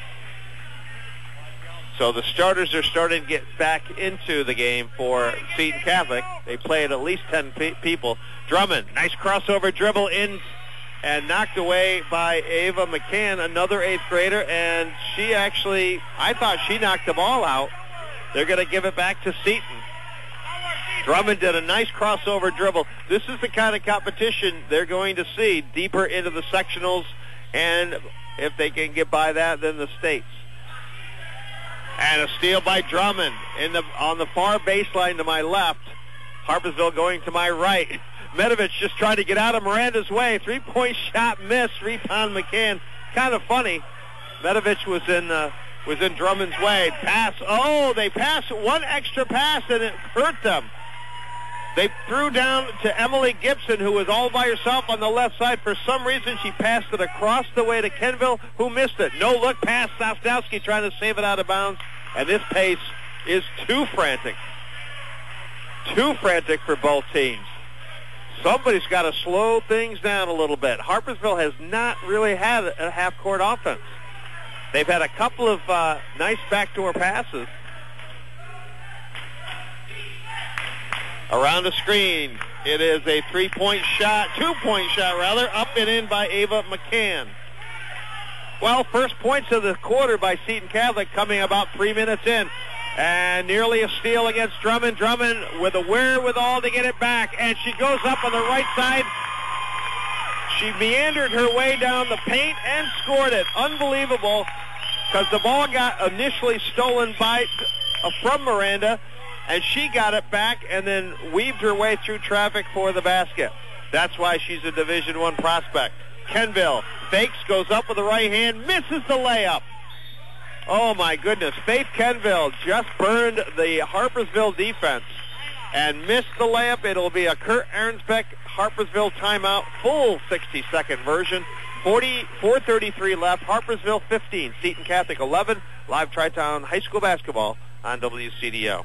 So the starters are starting to get back into the game for Seton Catholic. They played at least ten pe- people. Drummond, nice crossover dribble in and knocked away by Ava McCann, another eighth grader, and she actually, I thought she knocked the ball out. They're going to give it back to Seton. Drummond did a nice crossover dribble. This is the kind of competition they're going to see deeper into the sectionals, and if they can get by that, then the states. And a steal by Drummond in the on the far baseline to my left. Harpersville going to my right. Medovich just trying to get out of Miranda's way. Three-point shot missed. Rebound McCann. Kind of funny. Medovich was in uh, was in Drummond's way. Pass. Oh, they passed one extra pass and it hurt them. They threw down to Emily Gibson, who was all by herself on the left side. For some reason, she passed it across the way to Kenville, who missed it. No look pass. Sosnowski trying to save it out of bounds. And this pace is too frantic. Too frantic for both teams. Somebody's got to slow things down a little bit. Harpersville has not really had a half-court offense. They've had a couple of uh, nice backdoor passes. Around the screen, it is a three-point shot, two-point shot rather, up and in by Ava McCann. Well, first points of the quarter by Seton Catholic coming about three minutes in. And nearly a steal against Drummond. Drummond with a wherewithal to get it back. And she goes up on the right side. She meandered her way down the paint and scored it. Unbelievable, because the ball got initially stolen by uh, from Miranda. and she got it back and then weaved her way through traffic for the basket. That's why she's a Division One prospect. Kenville fakes, goes up with the right hand, misses the layup. Oh, my goodness. Faith Kenville just burned the Harpersville defense and missed the layup. It'll be a Kurt Arnsbeck Harpersville timeout, full sixty-second version. forty-four thirty-three left. Harpersville fifteen, Seton Catholic eleven. Live Tri-Town High School basketball on W C D O.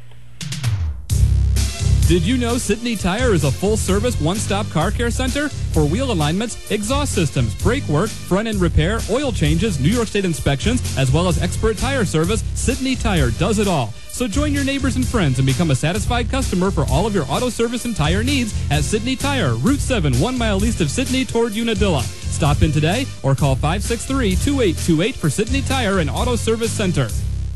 Did you know Sydney Tire is a full-service, one-stop car care center for wheel alignments, exhaust systems, brake work, front-end repair, oil changes, New York State inspections, as well as expert tire service? Sydney Tire does it all. So join your neighbors and friends and become a satisfied customer for all of your auto service and tire needs at Sydney Tire, Route seven, one mile east of Sydney toward Unadilla. Stop in today or call five six three, two eight two eight for Sydney Tire and Auto Service Center.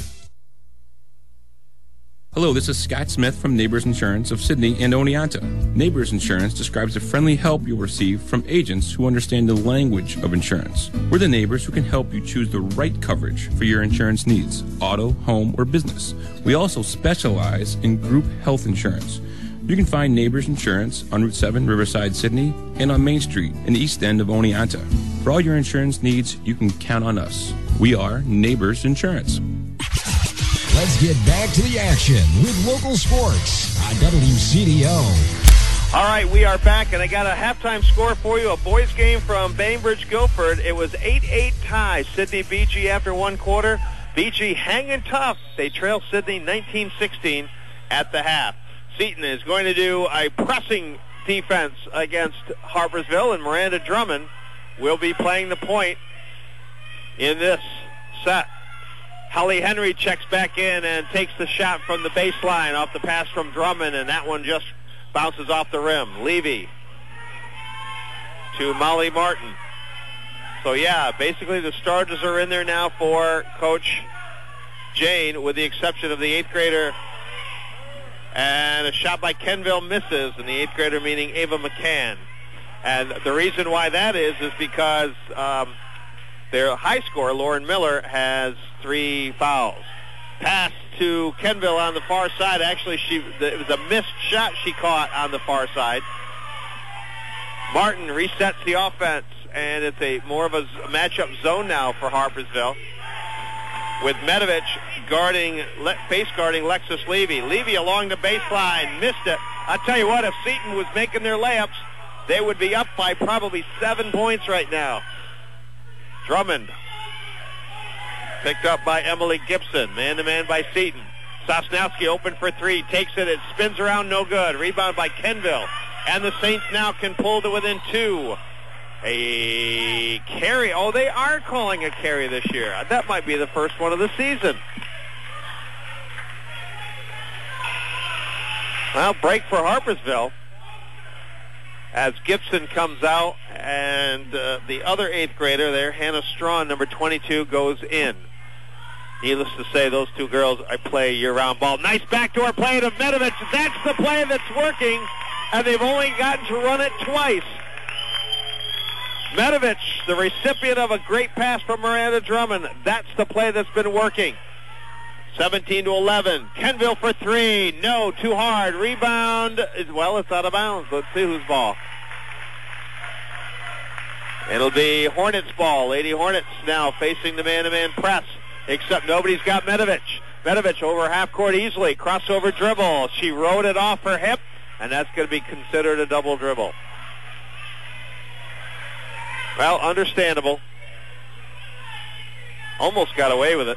Hello, this is Scott Smith from Neighbors Insurance of Sydney and Oneonta. Neighbors Insurance describes the friendly help you'll receive from agents who understand the language of insurance. We're the neighbors who can help you choose the right coverage for your insurance needs, auto, home, or business. We also specialize in group health insurance. You can find Neighbors Insurance on Route seven, Riverside, Sydney, and on Main Street in the east end of Oneonta. For all your insurance needs, you can count on us. We are Neighbors Insurance. Let's get back to the action with local sports on W C D O. All right, we are back, and I got a halftime score for you. A boys game from Bainbridge Guilford. It was eight eight tie. Sydney B G after one quarter. B G hanging tough. They trail Sydney nineteen sixteen at the half. Seton is going to do a pressing defense against Harpersville, and Miranda Drummond will be playing the point in this set. Holly Henry checks back in and takes the shot from the baseline off the pass from Drummond, and that one just bounces off the rim. Levy to Molly Martin. So, yeah, basically the starters are in there now for Coach Jane, with the exception of the eighth grader. And a shot by Kenville misses, and the eighth grader meaning Ava McCann. And the reason why that is is because um, their high scorer, Lauren Miller, has three fouls. Pass to Kenville on the far side. Actually, she it was a missed shot she caught on the far side. Martin resets the offense, and it's a more of a matchup zone now for Harpersville, with Medovich guarding, face guarding Lexus Levy. Levy along the baseline, missed it. I'll tell you what, if Seton was making their layups, they would be up by probably seven points right now. Drummond picked up by Emily Gibson, man-to-man by Seton. Sosnowski open for three, takes it, it spins around, no good. Rebound by Kenville, and the Saints now can pull to within two. A carry. Oh, they are calling a carry this year. That might be the first one of the season. Well, break for Harpersville as Gibson comes out, and uh, the other eighth grader there, Hannah Strawn, number twenty-two, goes in. Needless to say, those two girls I play year-round ball. Nice backdoor play to Medovich. That's the play that's working, and they've only gotten to run it twice. Medovich, the recipient of a great pass from Miranda Drummond. That's the play that's been working. seventeen to eleven. Kenville for three. No, too hard. Rebound. Well, it's out of bounds. Let's see whose ball. It'll be Hornets' ball. Lady Hornets now facing the man-to-man press, except nobody's got Medovich. Medovich over half court easily. Crossover dribble. She rode it off her hip, and that's going to be considered a double dribble. Well, understandable. Almost got away with it.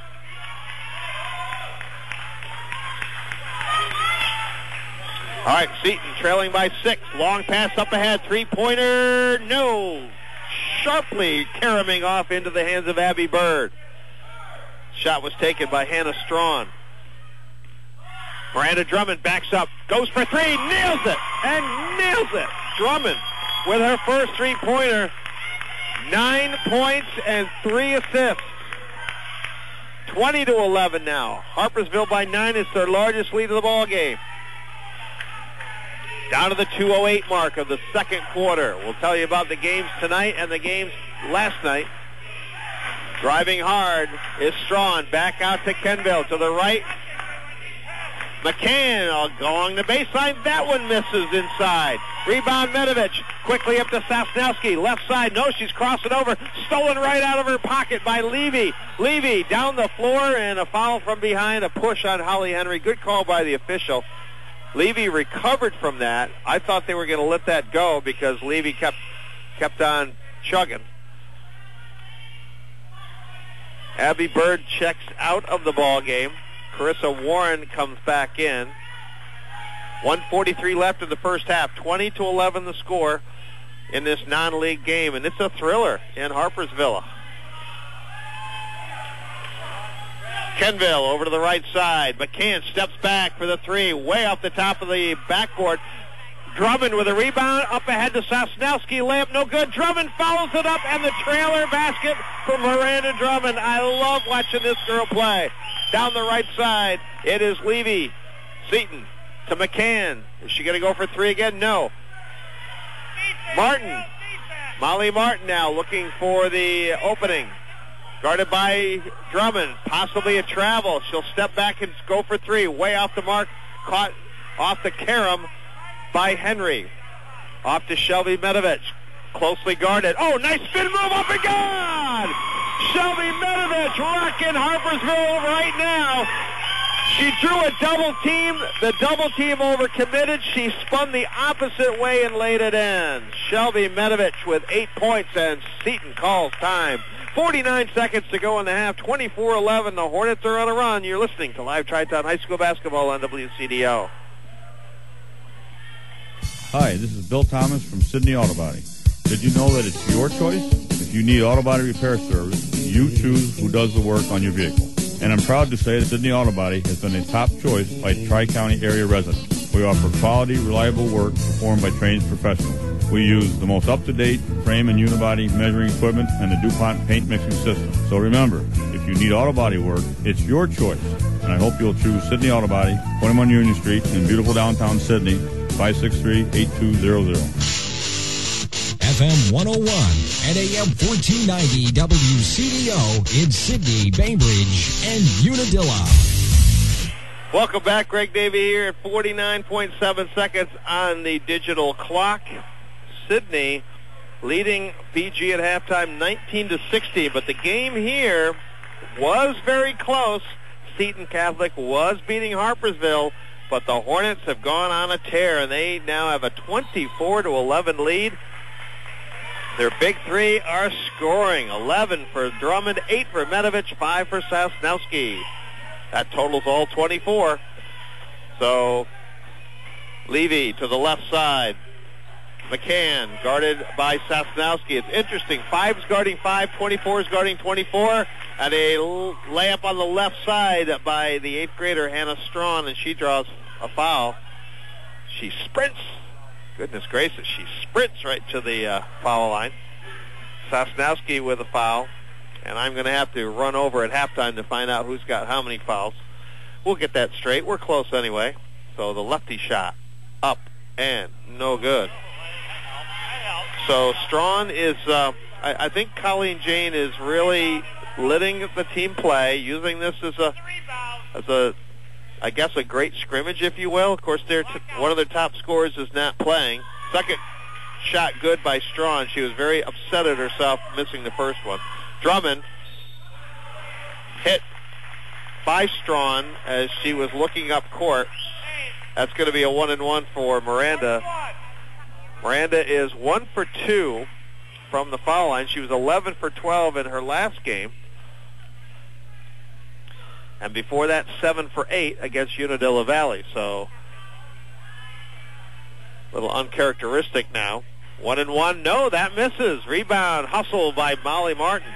All right, Seton trailing by six. Long pass up ahead. Three-pointer. No. Sharply caroming off into the hands of Abby Bird. Shot was taken by Hannah Strawn. Miranda Drummond backs up. Goes for three. Nails it. And nails it. Drummond with her first three-pointer. Nine points and three assists. twenty to eleven now. Harpersville by nine is their largest lead of the ball game. Down to the two oh eight mark of the second quarter. We'll tell you about the games tonight and the games last night. Driving hard is Strawn. Back out to Kenville. To the right. McCann along the baseline. That one misses inside. Rebound Medovich. Quickly up to Sosnowski. Left side. No, she's crossing over. Stolen right out of her pocket by Levy. Levy down the floor and a foul from behind. A push on Holly Henry. Good call by the official. Levy recovered from that. I thought they were going to let that go because Levy kept kept on chugging. Abby Bird checks out of the ball game. Carissa Warren comes back in. one forty-three left in the first half. twenty to eleven the score in this non-league game, and it's a thriller in Harpersville. Kenville over to the right side. McCann steps back for the three, way off the top of the backcourt. Drummond with a rebound, up ahead to Sosnowski. Layup no good. Drummond follows it up, and the trailer basket for Miranda Drummond. I love watching this girl play. Down the right side, it is Levy. Seton to McCann. Is she going to go for three again? No. Martin. Molly Martin now looking for the opening. Guarded by Drummond. Possibly a travel. She'll step back and go for three. Way off the mark. Caught off the carom by Henry. Off to Shelby Medovich. Closely guarded. Oh, nice spin move up and gone! Shelby Medovich rocking Harpersville right now. She drew a double team. The double team overcommitted. She spun the opposite way and laid it in. Shelby Medovich with eight points, and Seton calls time. forty-nine seconds to go in the half. twenty-four eleven. The Hornets are on a run. You're listening to Live Tri-Town High School Basketball on W C D O. Hi, this is Bill Thomas from Sydney Auto Body. Did you know that it's your choice? If you need auto body repair service, you choose who does the work on your vehicle. And I'm proud to say that Sydney Auto Body has been a top choice by Tri-County area residents. We offer quality, reliable work performed by trained professionals. We use the most up-to-date frame and unibody measuring equipment and the DuPont paint mixing system. So remember, if you need auto body work, it's your choice. And I hope you'll choose Sydney Auto Body, twenty-one Union Street in beautiful downtown Sydney, five six three, eight two zero zero. F M one oh one and A M fourteen ninety W C D O in Sydney, Bainbridge, and Unadilla. Welcome back. Greg Davey here at forty-nine point seven seconds on the digital clock. Sydney leading B G at halftime nineteen to sixteen, but the game here was very close. Seton Catholic was beating Harpersville, but the Hornets have gone on a tear, and they now have a twenty-four to eleven lead. Their big three are scoring. eleven for Drummond, eight for Medovich, five for Sosnowski. That totals all twenty-four. So, Levy to the left side. McCann guarded by Sosnowski. It's interesting. Five's guarding five, twenty-four is guarding twenty-four. And a layup on the left side by the eighth grader, Hannah Strawn, and she draws a foul. She sprints. Goodness gracious, she sprints right to the uh, foul line. Sosnowski with a foul. And I'm going to have to run over at halftime to find out who's got how many fouls. We'll get that straight. We're close anyway. So the lefty shot up and no good. So Strawn is, uh, I, I think Colleen Jane is really letting the team play, using this as a, as a, I guess a great scrimmage, if you will. Of course, they're t- one of their top scorers is not playing. Second shot good by Strawn. She was very upset at herself missing the first one. Drummond hit by Strawn as she was looking up court. That's going to be a one and one for Miranda. Miranda is one for two from the foul line. She was eleven for twelve in her last game. And before that, seven for eight against Unadilla Valley. So, a little uncharacteristic now. One and one. No, that misses. Rebound, hustle by Molly Martin.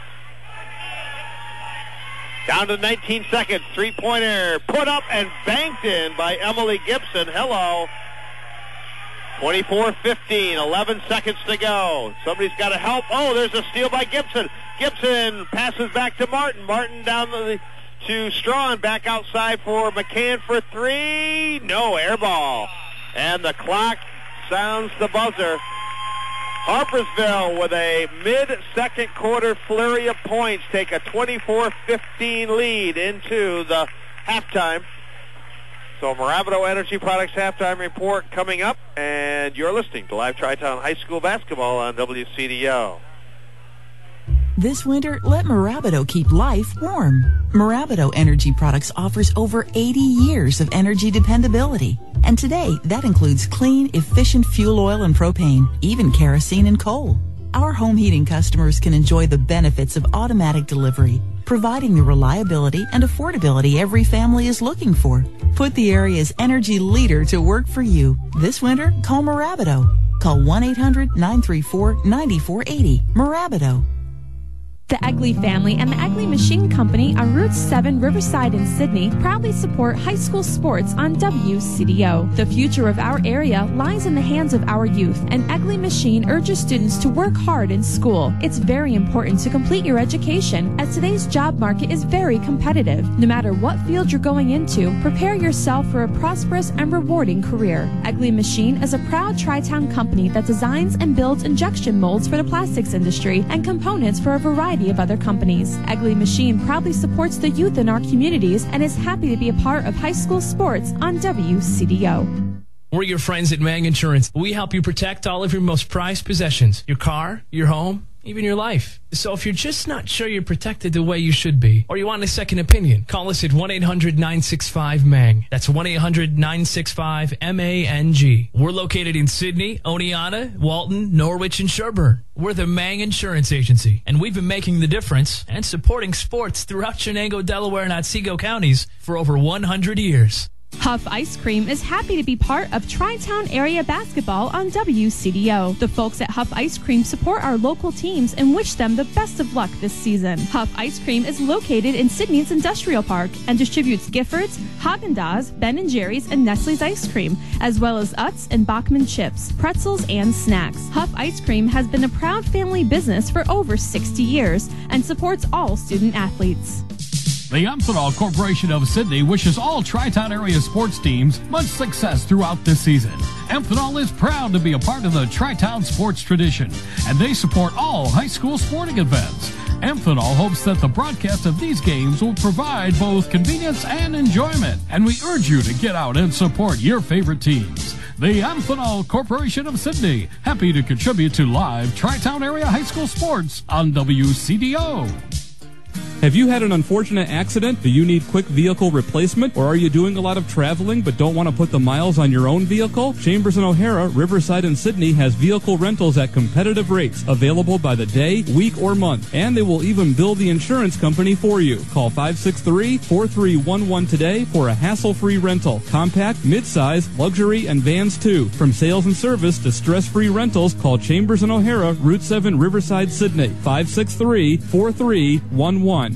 Down to nineteen seconds. Three-pointer put up and banked in by Emily Gibson. Hello. twenty-four fifteen. eleven seconds to go. Somebody's got to help. Oh, there's a steal by Gibson. Gibson passes back to Martin. Martin down the, to Strawn. Back outside for McCann for three. No, air ball. And the clock sounds the buzzer. Harpersville with a mid-second quarter flurry of points take a twenty-four fifteen lead into the halftime. So Moravido Energy Products halftime report coming up, and you're listening to Live Tri-Town High School Basketball on W C D O. This winter, let Moravido keep life warm. Moravido Energy Products offers over eighty years of energy dependability. And today, that includes clean, efficient fuel oil and propane, even kerosene and coal. Our home heating customers can enjoy the benefits of automatic delivery, providing the reliability and affordability every family is looking for. Put the area's energy leader to work for you. This winter, call Moravido. Call one eight hundred nine three four nine four eight zero. Moravido. The Egley family and the Egley Machine Company on Route seven, Riverside in Sydney proudly support high school sports on W C D O. The future of our area lies in the hands of our youth, and Egley Machine urges students to work hard in school. It's very important to complete your education, as today's job market is very competitive. No matter what field you're going into, prepare yourself for a prosperous and rewarding career. Egley Machine is a proud Tri-Town company that designs and builds injection molds for the plastics industry and components for a variety of other companies. Egley Machine proudly supports the youth in our communities and is happy to be a part of high school sports on W C D O. We're your friends at Mang Insurance. We help you protect all of your most prized possessions, your car, your home, even your life. So if you're just not sure you're protected the way you should be, or you want a second opinion, call us at one eight hundred nine six five M A N G. That's one eight hundred nine six five M A N G. We're located in Sydney, Oneonta, Walton, Norwich, and Sherburne. We're the Mang Insurance Agency, and we've been making the difference and supporting sports throughout Chenango, Delaware, and Otsego counties for over one hundred years. Huff Ice Cream is happy to be part of Tri-Town Area Basketball on W C D O. The folks at Huff Ice Cream support our local teams and wish them the best of luck this season. Huff Ice Cream is located in Sydney's Industrial Park and distributes Giffords, Haagen-Dazs, Ben and Jerry's, and Nestle's ice cream, as well as Utz and Bachman chips, pretzels, and snacks. Huff Ice Cream has been a proud family business for over sixty years and supports all student athletes. The Amphenol Corporation of Sydney wishes all Tri-Town area sports teams much success throughout this season. Amphenol is proud to be a part of the Tri-Town sports tradition, and they support all high school sporting events. Amphenol hopes that the broadcast of these games will provide both convenience and enjoyment, and we urge you to get out and support your favorite teams. The Amphenol Corporation of Sydney, happy to contribute to live Tri-Town area high school sports on W C D O. Have you had an unfortunate accident? Do you need quick vehicle replacement? Or are you doing a lot of traveling but don't want to put the miles on your own vehicle? Chambers and O'Hara, Riverside and Sydney has vehicle rentals at competitive rates, available by the day, week, or month. And they will even bill the insurance company for you. Call five six three, four three one one today for a hassle-free rental. Compact, midsize, luxury, and vans too. From sales and service to stress-free rentals, call Chambers and O'Hara, Route seven, Riverside, Sydney. five six three, four three one one.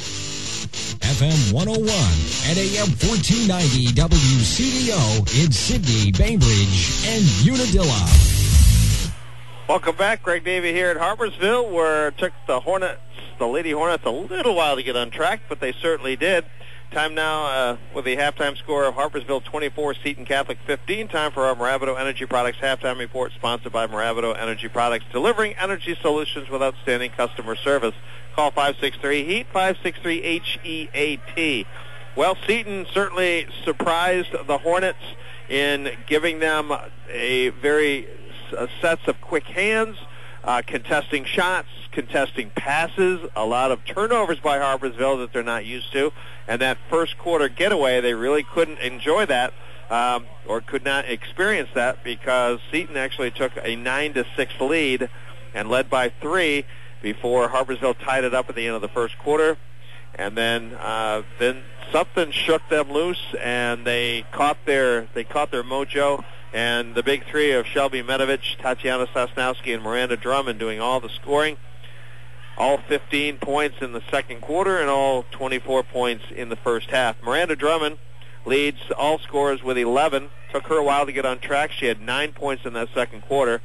F M one oh one and A M fourteen ninety W C D O in Sydney, Bainbridge, and Unadilla. Welcome back. Greg Davey here at Harpersville, where it took the Hornets, the Lady Hornets, a little while to get on track, but they certainly did. Time now uh, with the halftime score of Harpersville twenty-four, Seton Catholic fifteen. Time for our Moravido Energy Products halftime report, sponsored by Moravido Energy Products, delivering energy solutions with outstanding customer service. Call five six three, HEAT, five six three H E A T. Well, Seton certainly surprised the Hornets in giving them a very uh, sets of quick hands, uh, contesting shots, contesting passes, a lot of turnovers by Harpersville that they're not used to. And that first quarter getaway, they really couldn't enjoy that um, or could not experience that, because Seton actually took a nine to six lead and led by three before Harpersville tied it up at the end of the first quarter. And then uh, then something shook them loose, and they caught their they caught their mojo. And the big three of Shelby Medovich, Tatiana Sosnowski, and Miranda Drummond doing all the scoring. All fifteen points in the second quarter and all twenty-four points in the first half. Miranda Drummond leads all scorers with eleven. Took her a while to get on track. She had nine points in that second quarter.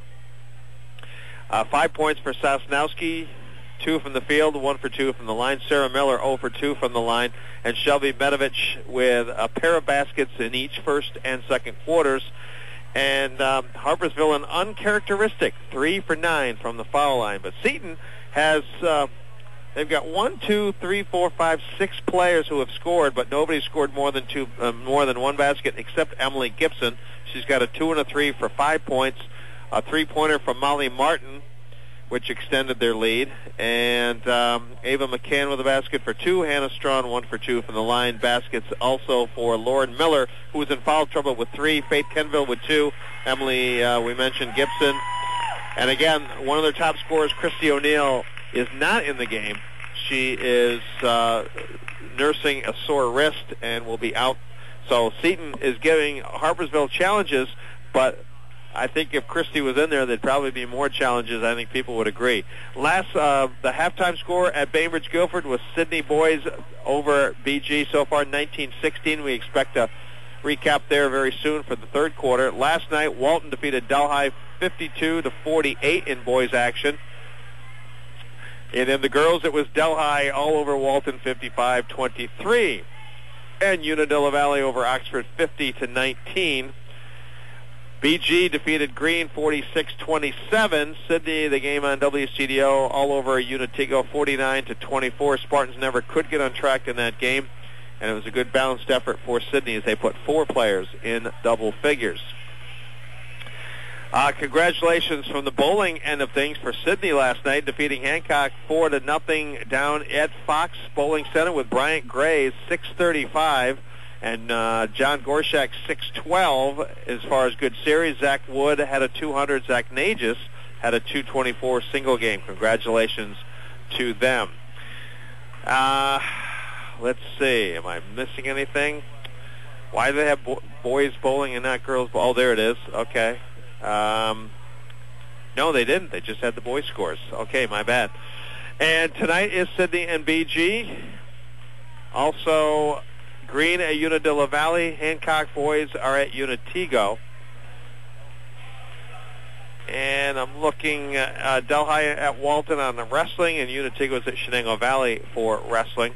Uh, five points for Sosnowski, two from the field, one for two from the line. Sarah Miller, zero for two from the line. And Shelby Medovich with a pair of baskets in each first and second quarters. And um, Harpersville an uncharacteristic three for nine from the foul line. But Seton has uh, They've got one, two, three, four, five, six players who have scored, but nobody scored more than two, uh, more than one basket except Emily Gibson. She's got a two and a three for five points, a three-pointer from Molly Martin, which extended their lead, and um, Ava McCann with a basket for two, Hannah Strawn one for two from the line. Baskets also for Lauren Miller, who was in foul trouble with three, Faith Kenville with two, Emily, uh, we mentioned Gibson. And again, one of their top scorers, Christy O'Neill, is not in the game. She is uh, nursing a sore wrist and will be out. So Seton is giving Harpersville challenges, but I think if Christy was in there, there'd probably be more challenges. I think people would agree. Last, uh, the halftime score at Bainbridge Guilford was Sydney boys over B G so far, nineteen sixteen. We expect a recap there very soon for the third quarter. Last night, Walton defeated Delhi fifty-two to forty-eight in boys action. And in the girls, it was Delhi all over Walton, fifty-five twenty-three. And Unadilla Valley over Oxford, fifty to nineteen. B G defeated Green forty-six twenty-seven. Sydney, the game on W C D O, all over Unatigo, forty-nine to twenty-four. Spartans never could get on track in that game, and it was a good balanced effort for Sydney as they put four players in double figures. Uh, congratulations from the bowling end of things for Sydney last night, defeating Hancock four to nothing down at Fox Bowling Center with Bryant Gray's six thirty-five. And uh, John Gorshak, six twelve as far as good series. Zach Wood had a two hundred. Zach Nages had a two twenty-four single game. Congratulations to them. Uh, let's see. Am I missing anything? Why do they have bo- boys bowling and not girls bowling? Oh, there it is. Okay. Um, no, they didn't. They just had the boys scores. Okay, my bad. And tonight is Sydney and B G. Also, Green at Unadilla Valley. Hancock boys are at Unatigo. And I'm looking at uh, Delhi at Walton on the wrestling, and Unatigo is at Shenango Valley for wrestling.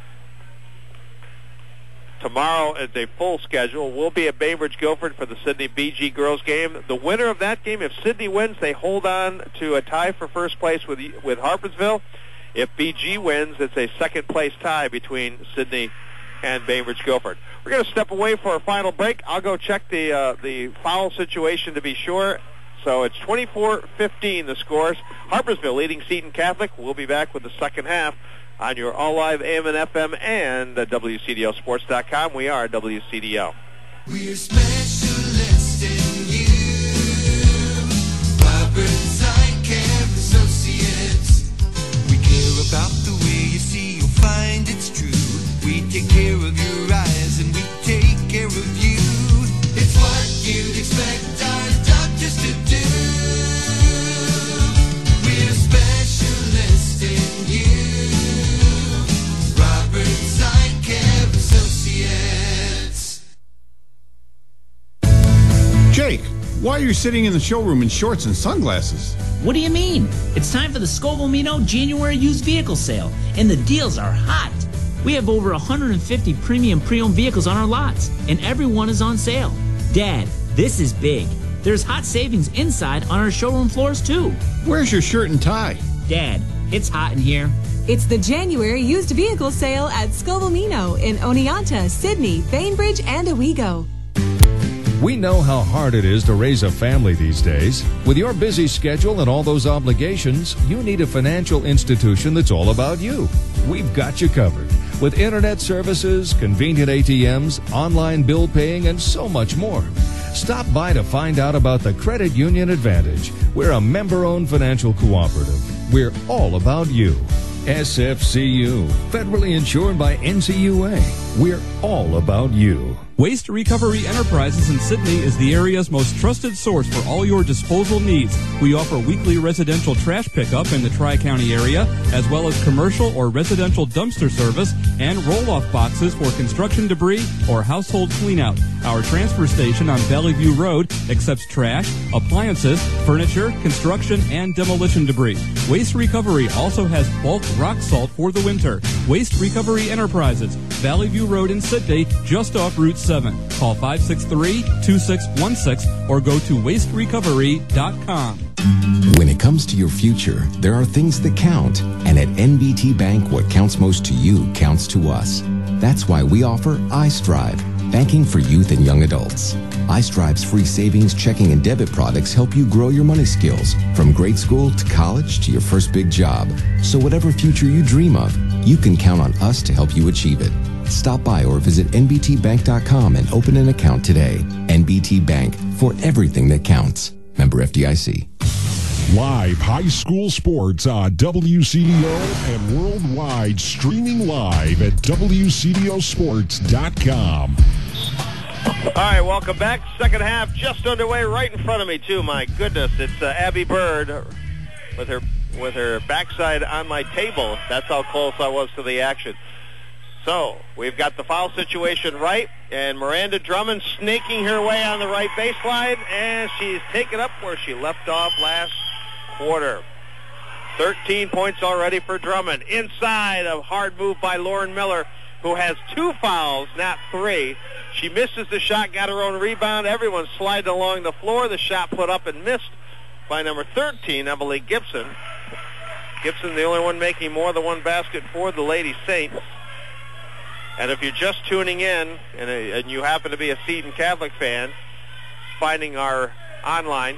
Tomorrow is a full schedule. We'll be at Bainbridge Guilford for the Sydney B G girls game. The winner of that game, if Sydney wins, they hold on to a tie for first place with with Harpersville. If B G wins, it's a second place tie between Sydney and Bainbridge Guilford. We're going to step away for our final break. I'll go check the uh, the foul situation to be sure. So it's twenty-four fifteen the scores. Harpersville leading Seton Catholic. We'll be back with the second half on your all live A M and F M and uh, W C D O sports dot com. We are W C D O. We're specialists in you. Robert Zykemp Associates. We care about the way you see. You'll find it's true. We take care of your eyes and we take care of you. It's what you'd expect our doctors to do. We're specialists in you. Robert Zykemp Associates. Jake, why are you sitting in the showroom in shorts and sunglasses? What do you mean? It's time for the Scoville Mino January used vehicle sale, and the deals are hot. We have over one hundred fifty premium pre-owned vehicles on our lots, and every one is on sale. Dad, this is big. There's hot savings inside on our showroom floors, too. Where's your shirt and tie? Dad, it's hot in here. It's the January used vehicle sale at Scoville Mino in Oneonta, Sydney, Bainbridge, and Owego. We know how hard it is to raise a family these days. With your busy schedule and all those obligations, you need a financial institution that's all about you. We've got you covered with internet services, convenient A T Ms, online bill paying, and so much more. Stop by to find out about the Credit Union Advantage. We're a member-owned financial cooperative. We're all about you. S F C U, federally insured by N C U A. We're all about you. Waste Recovery Enterprises in Sydney is the area's most trusted source for all your disposal needs. We offer weekly residential trash pickup in the Tri-County area, as well as commercial or residential dumpster service and roll-off boxes for construction debris or household cleanout. Our transfer station on Valley View Road accepts trash, appliances, furniture, construction, and demolition debris. Waste Recovery also has bulk rock salt for the winter. Waste Recovery Enterprises, Valley View Road in Sydney, just off Route seven. Call five six three, two six one six or go to waste recovery dot com. When it comes to your future, there are things that count. And at N B T Bank, what counts most to you counts to us. That's why we offer iStrive, banking for youth and young adults. iStrive's free savings, checking, and debit products help you grow your money skills from grade school to college to your first big job. So whatever future you dream of, you can count on us to help you achieve it. Stop by or visit N B T bank dot com and open an account today. N B T Bank, for everything that counts. Member F D I C. Live high school sports on W C D O and worldwide, streaming live at W C D O sports dot com. All right, welcome back. Second half just underway right in front of me, too. My goodness, it's uh, Abby Bird with her with her backside on my table. That's how close I was to the action. So we've got the foul situation right, and Miranda Drummond snaking her way on the right baseline, and she's taken up where she left off last quarter. thirteen points already for Drummond. Inside, a hard move by Lauren Miller, who has two fouls, not three. She misses the shot, got her own rebound. Everyone sliding along the floor. The shot put up and missed by number thirteen, Emily Gibson. Gibson, the only one making more than one basket for the Lady Saints. And if you're just tuning in, and, a, and you happen to be a Seton Catholic fan, finding our online,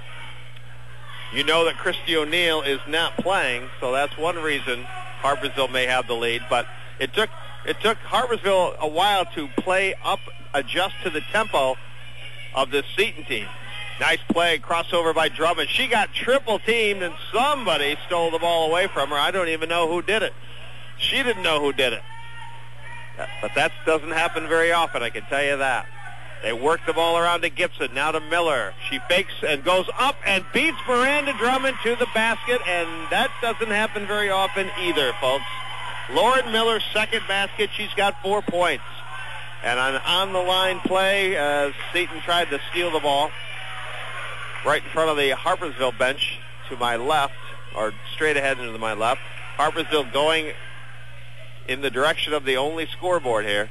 you know that Christy O'Neill is not playing, so that's one reason Harpersville may have the lead. But it took it took Harpersville a while to play up, adjust to the tempo of this Seton team. Nice play, crossover by Drummond. She got triple teamed, and somebody stole the ball away from her. I don't even know who did it. She didn't know who did it. But that doesn't happen very often, I can tell you that. They work the ball around to Gibson, now to Miller. She fakes and goes up and beats Miranda Drummond to the basket, and that doesn't happen very often either, folks. Lauren Miller's second basket, she's got four points. And an on-the-line play as Seton tried to steal the ball right in front of the Harpersville bench to my left, or straight ahead into my left. Harpersville going in the direction of the only scoreboard here.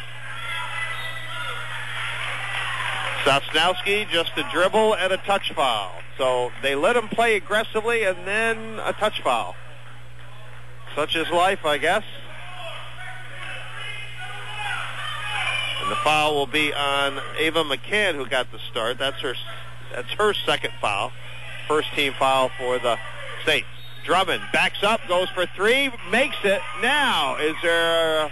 Sosnowski, just a dribble and a touch foul. So they let him play aggressively and then a touch foul. Such is life, I guess. And the foul will be on Ava McCann, who got the start. That's her, that's her second foul. First team foul for the Saints. Drummond backs up, goes for three, makes it. Now, is there...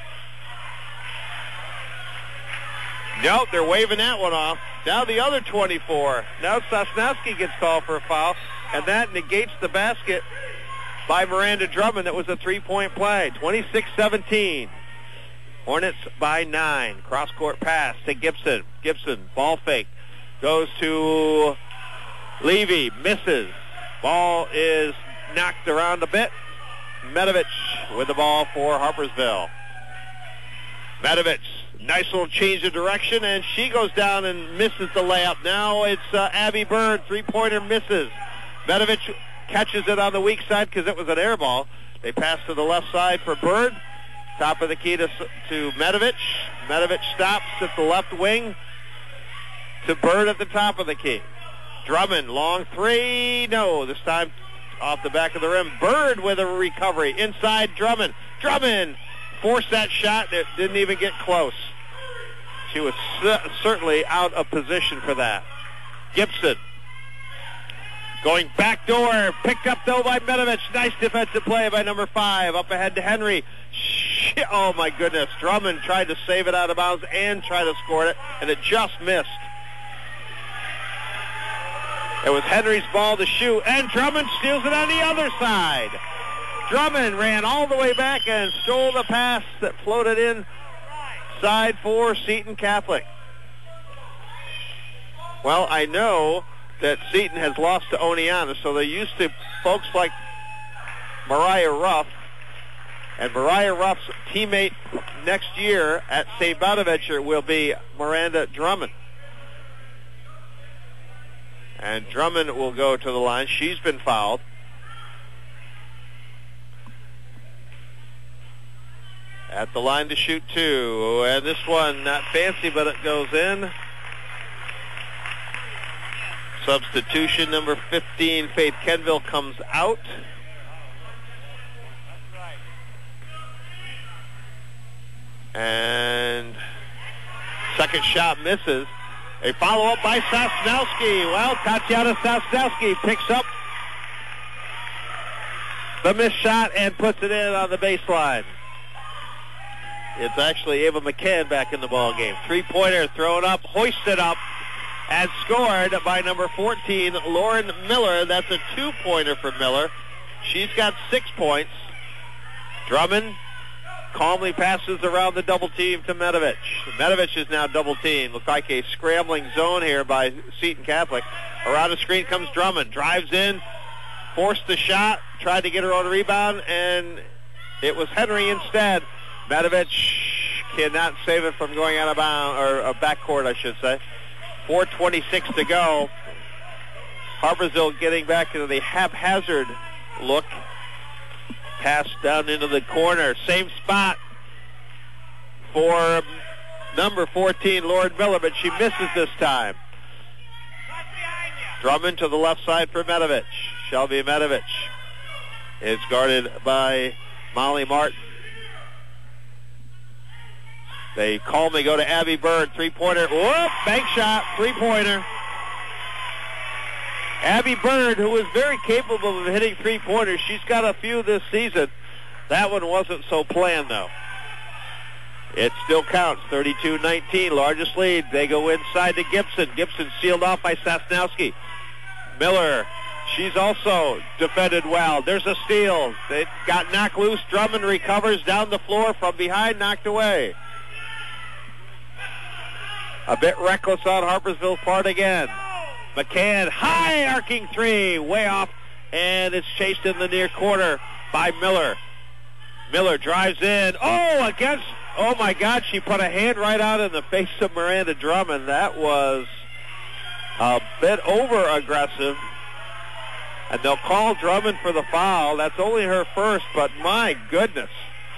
Nope, they're waving that one off. Now the other twenty-four. Now Sosnowski gets called for a foul, and that negates the basket by Miranda Drummond. That was a three-point play. twenty-six seventeen. Hornets by nine. Cross-court pass to Gibson. Gibson, ball fake. Goes to Levy, misses. Ball is knocked around a bit. Medovich with the ball for Harpersville. Medovich, nice little change of direction, and she goes down and misses the layup. Now it's uh, Abby Bird, three-pointer misses. Medovich catches it on the weak side because it was an air ball. They pass to the left side for Bird. Top of the key to, to Medovich. Medovich stops at the left wing to Bird at the top of the key. Drummond, long three. No, this time off the back of the rim. Bird with a recovery. Inside Drummond. Drummond forced that shot. It didn't even get close. She was certainly out of position for that. Gibson going back door. Picked up, though, by Medovich. Nice defensive play by number five. Up ahead to Henry. Shit. Oh, my goodness. Drummond tried to save it out of bounds and try to score it, and it just missed. It was Henry's ball to shoot, and Drummond steals it on the other side. Drummond ran all the way back and stole the pass that floated in side for Seton Catholic. Well, I know that Seton has lost to Oneonta, so they're used to folks like Mariah Ruff. And Mariah Ruff's teammate next year at Saint Bonaventure will be Miranda Drummond. And Drummond will go to the line. She's been fouled. At the line to shoot two. And this one, not fancy, but it goes in. Substitution number fifteen, Faith Kenville, comes out. And second shot misses. A follow-up by Sosnowski. Well, Tatiana Sosnowski picks up the missed shot and puts it in on the baseline. It's actually Ava McCann back in the ball game. Three-pointer thrown up, hoisted up, and scored by number fourteen, Lauren Miller. That's a two-pointer for Miller. She's got six points. Drummond calmly passes around the double team to Medovich. Medovich is now double teamed. Looks like a scrambling zone here by Seton Catholic. Around the screen comes Drummond. Drives in, forced the shot, tried to get her on a rebound, and it was Henry instead. Medovich cannot save it from going out of bounds, or a backcourt, I should say. four twenty-six to go. Harpersville getting back into the haphazard look. Pass down into the corner. Same spot for number fourteen, Lauren Miller, but she misses this time. Drummond to the left side for Medovich. Shelby Medovich is guarded by Molly Martin. They calmly go to Abby Bird. Three-pointer. Whoop! Bank shot. Three-pointer. Abby Bird, who is very capable of hitting three-pointers. She's got a few this season. That one wasn't so planned, though. It still counts. thirty-two nineteen, largest lead. They go inside to Gibson. Gibson sealed off by Sosnowski. Miller, she's also defended well. There's a steal. It got knocked loose. Drummond recovers down the floor from behind, knocked away. A bit reckless on Harpersville's part again. McCann, high arcing three, way off, and it's chased in the near corner by Miller. Miller drives in. Oh, against, oh my God, she put a hand right out in the face of Miranda Drummond. That was a bit over-aggressive. And they'll call Drummond for the foul. That's only her first, but my goodness.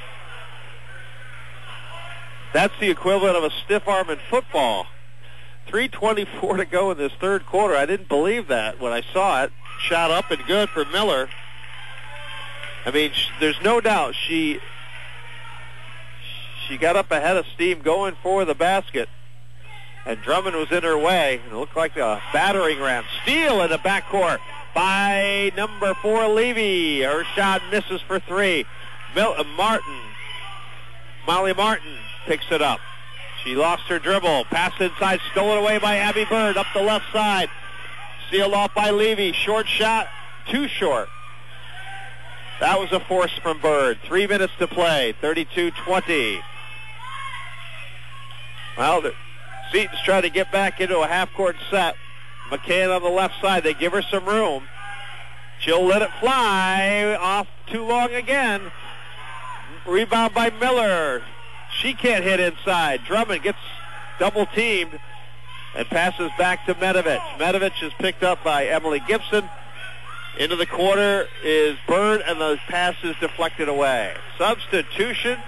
That's the equivalent of a stiff arm in football. three twenty-four to go in this third quarter. I didn't believe that when I saw it. Shot up and good for Miller. I mean, sh- there's no doubt she she got up ahead of steam going for the basket, and Drummond was in her way. And it looked like a battering ram. Steal in the backcourt by number four, Levy. Her shot misses for three. Mil- uh, Martin, Molly Martin picks it up. She lost her dribble. Pass inside, stolen away by Abby Bird up the left side. Sealed off by Levy. Short shot, too short. That was a force from Bird. Three minutes to play, thirty-two twenty. Well, the Seton's trying to get back into a half-court set. McCann on the left side. They give her some room. She'll let it fly. Off too long again. Rebound by Miller. She can't hit inside. Drummond gets double-teamed and passes back to Medovich. Medovich is picked up by Emily Gibson. Into the corner is Bird, and the pass is deflected away. Substitutions.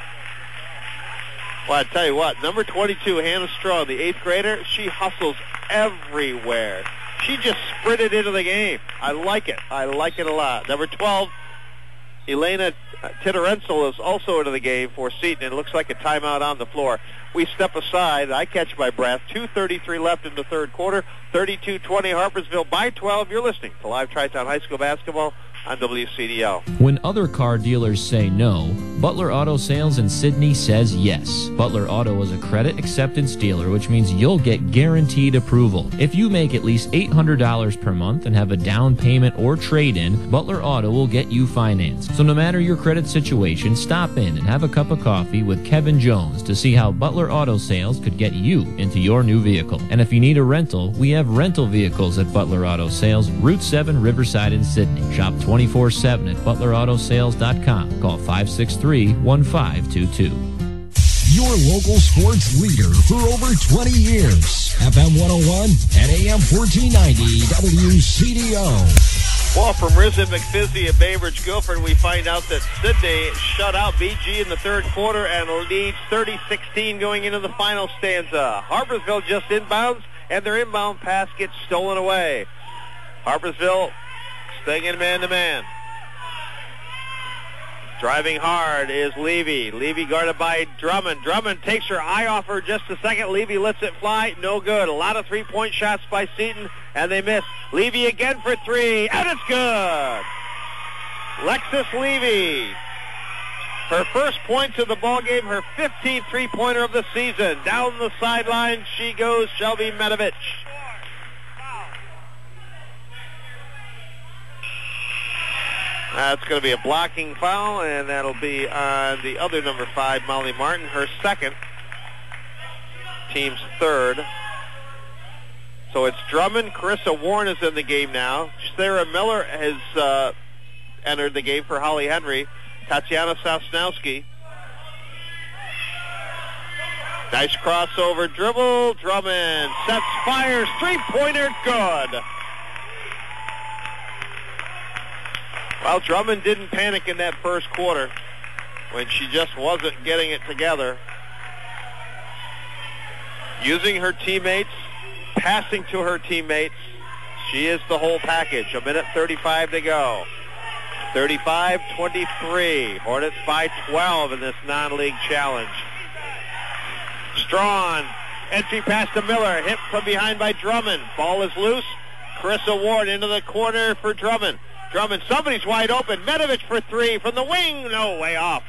Well, I tell you what, number twenty-two, Hannah Strong, the eighth grader, she hustles everywhere. She just sprinted into the game. I like it. I like it a lot. Number twelve, Elena Titterensel is also into the game for Seton, and it looks like a timeout on the floor. We step aside. I catch my breath. two thirty-three left in the third quarter. thirty-two twenty Harpersville by twelve. You're listening to Live Tri-Town High School Basketball on W C D O. When other car dealers say no, Butler Auto Sales in Sydney says yes. Butler Auto is a credit acceptance dealer, which means you'll get guaranteed approval. If you make at least eight hundred dollars per month and have a down payment or trade-in, Butler Auto will get you financed. So no matter your credit situation, stop in and have a cup of coffee with Kevin Jones to see how Butler Auto Sales could get you into your new vehicle. And if you need a rental, we have rental vehicles at Butler Auto Sales, Route seven, Riverside in Sydney. Shop twenty-four seven at butler auto sales dot com. Call five six three, one five two two. Your local sports leader for over twenty years. F M one oh one and A M fourteen ninety W C D O. Well, from Risen, McPhizzy, and Bainbridge Guilford, we find out that Sydney shut out B G in the third quarter and leads thirty sixteen going into the final stanza. Harpersville just inbounds, and their inbound pass gets stolen away. Harpersville staying in man-to-man. Driving hard is Levy. Levy guarded by Drummond. Drummond takes her eye off her just a second. Levy lets it fly. No good. A lot of three-point shots by Seton, and they miss. Levy again for three, and it's good. Lexus Levy. Her first points of the ball game, her fifteenth three-pointer of the season. Down the sideline she goes, Shelby Medovich. That's going to be a blocking foul, and that'll be on the other number five, Molly Martin, her second, team's third. So it's Drummond. Carissa Warren is in the game now. Sarah Miller has uh, entered the game for Holly Henry. Tatiana Sosnowski. Nice crossover dribble. Drummond sets, fires, three-pointer, good. Well, Drummond didn't panic in that first quarter when she just wasn't getting it together. Using her teammates, passing to her teammates, she is the whole package. A minute thirty-five to go. thirty-five twenty-three. Hornets by twelve in this non-league challenge. Strawn, entry pass to Miller, hit from behind by Drummond. Ball is loose. Carissa Ward into the corner for Drummond. Drummond, somebody's wide open. Medovich for three from the wing. No, way off.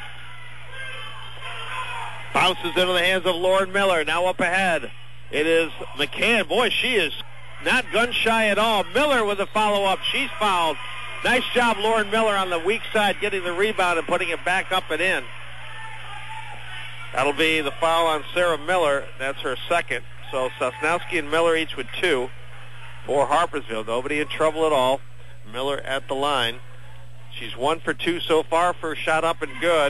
Bounces into the hands of Lauren Miller. Now up ahead. It is McCann. Boy, she is not gun shy at all. Miller with a follow-up. She's fouled. Nice job, Lauren Miller, on the weak side, getting the rebound and putting it back up and in. That'll be the foul on Sarah Miller. That's her second. So Sosnowski and Miller each with two for Harpersville. Nobody in trouble at all. Miller at the line. She's one for two so far. First shot up and good.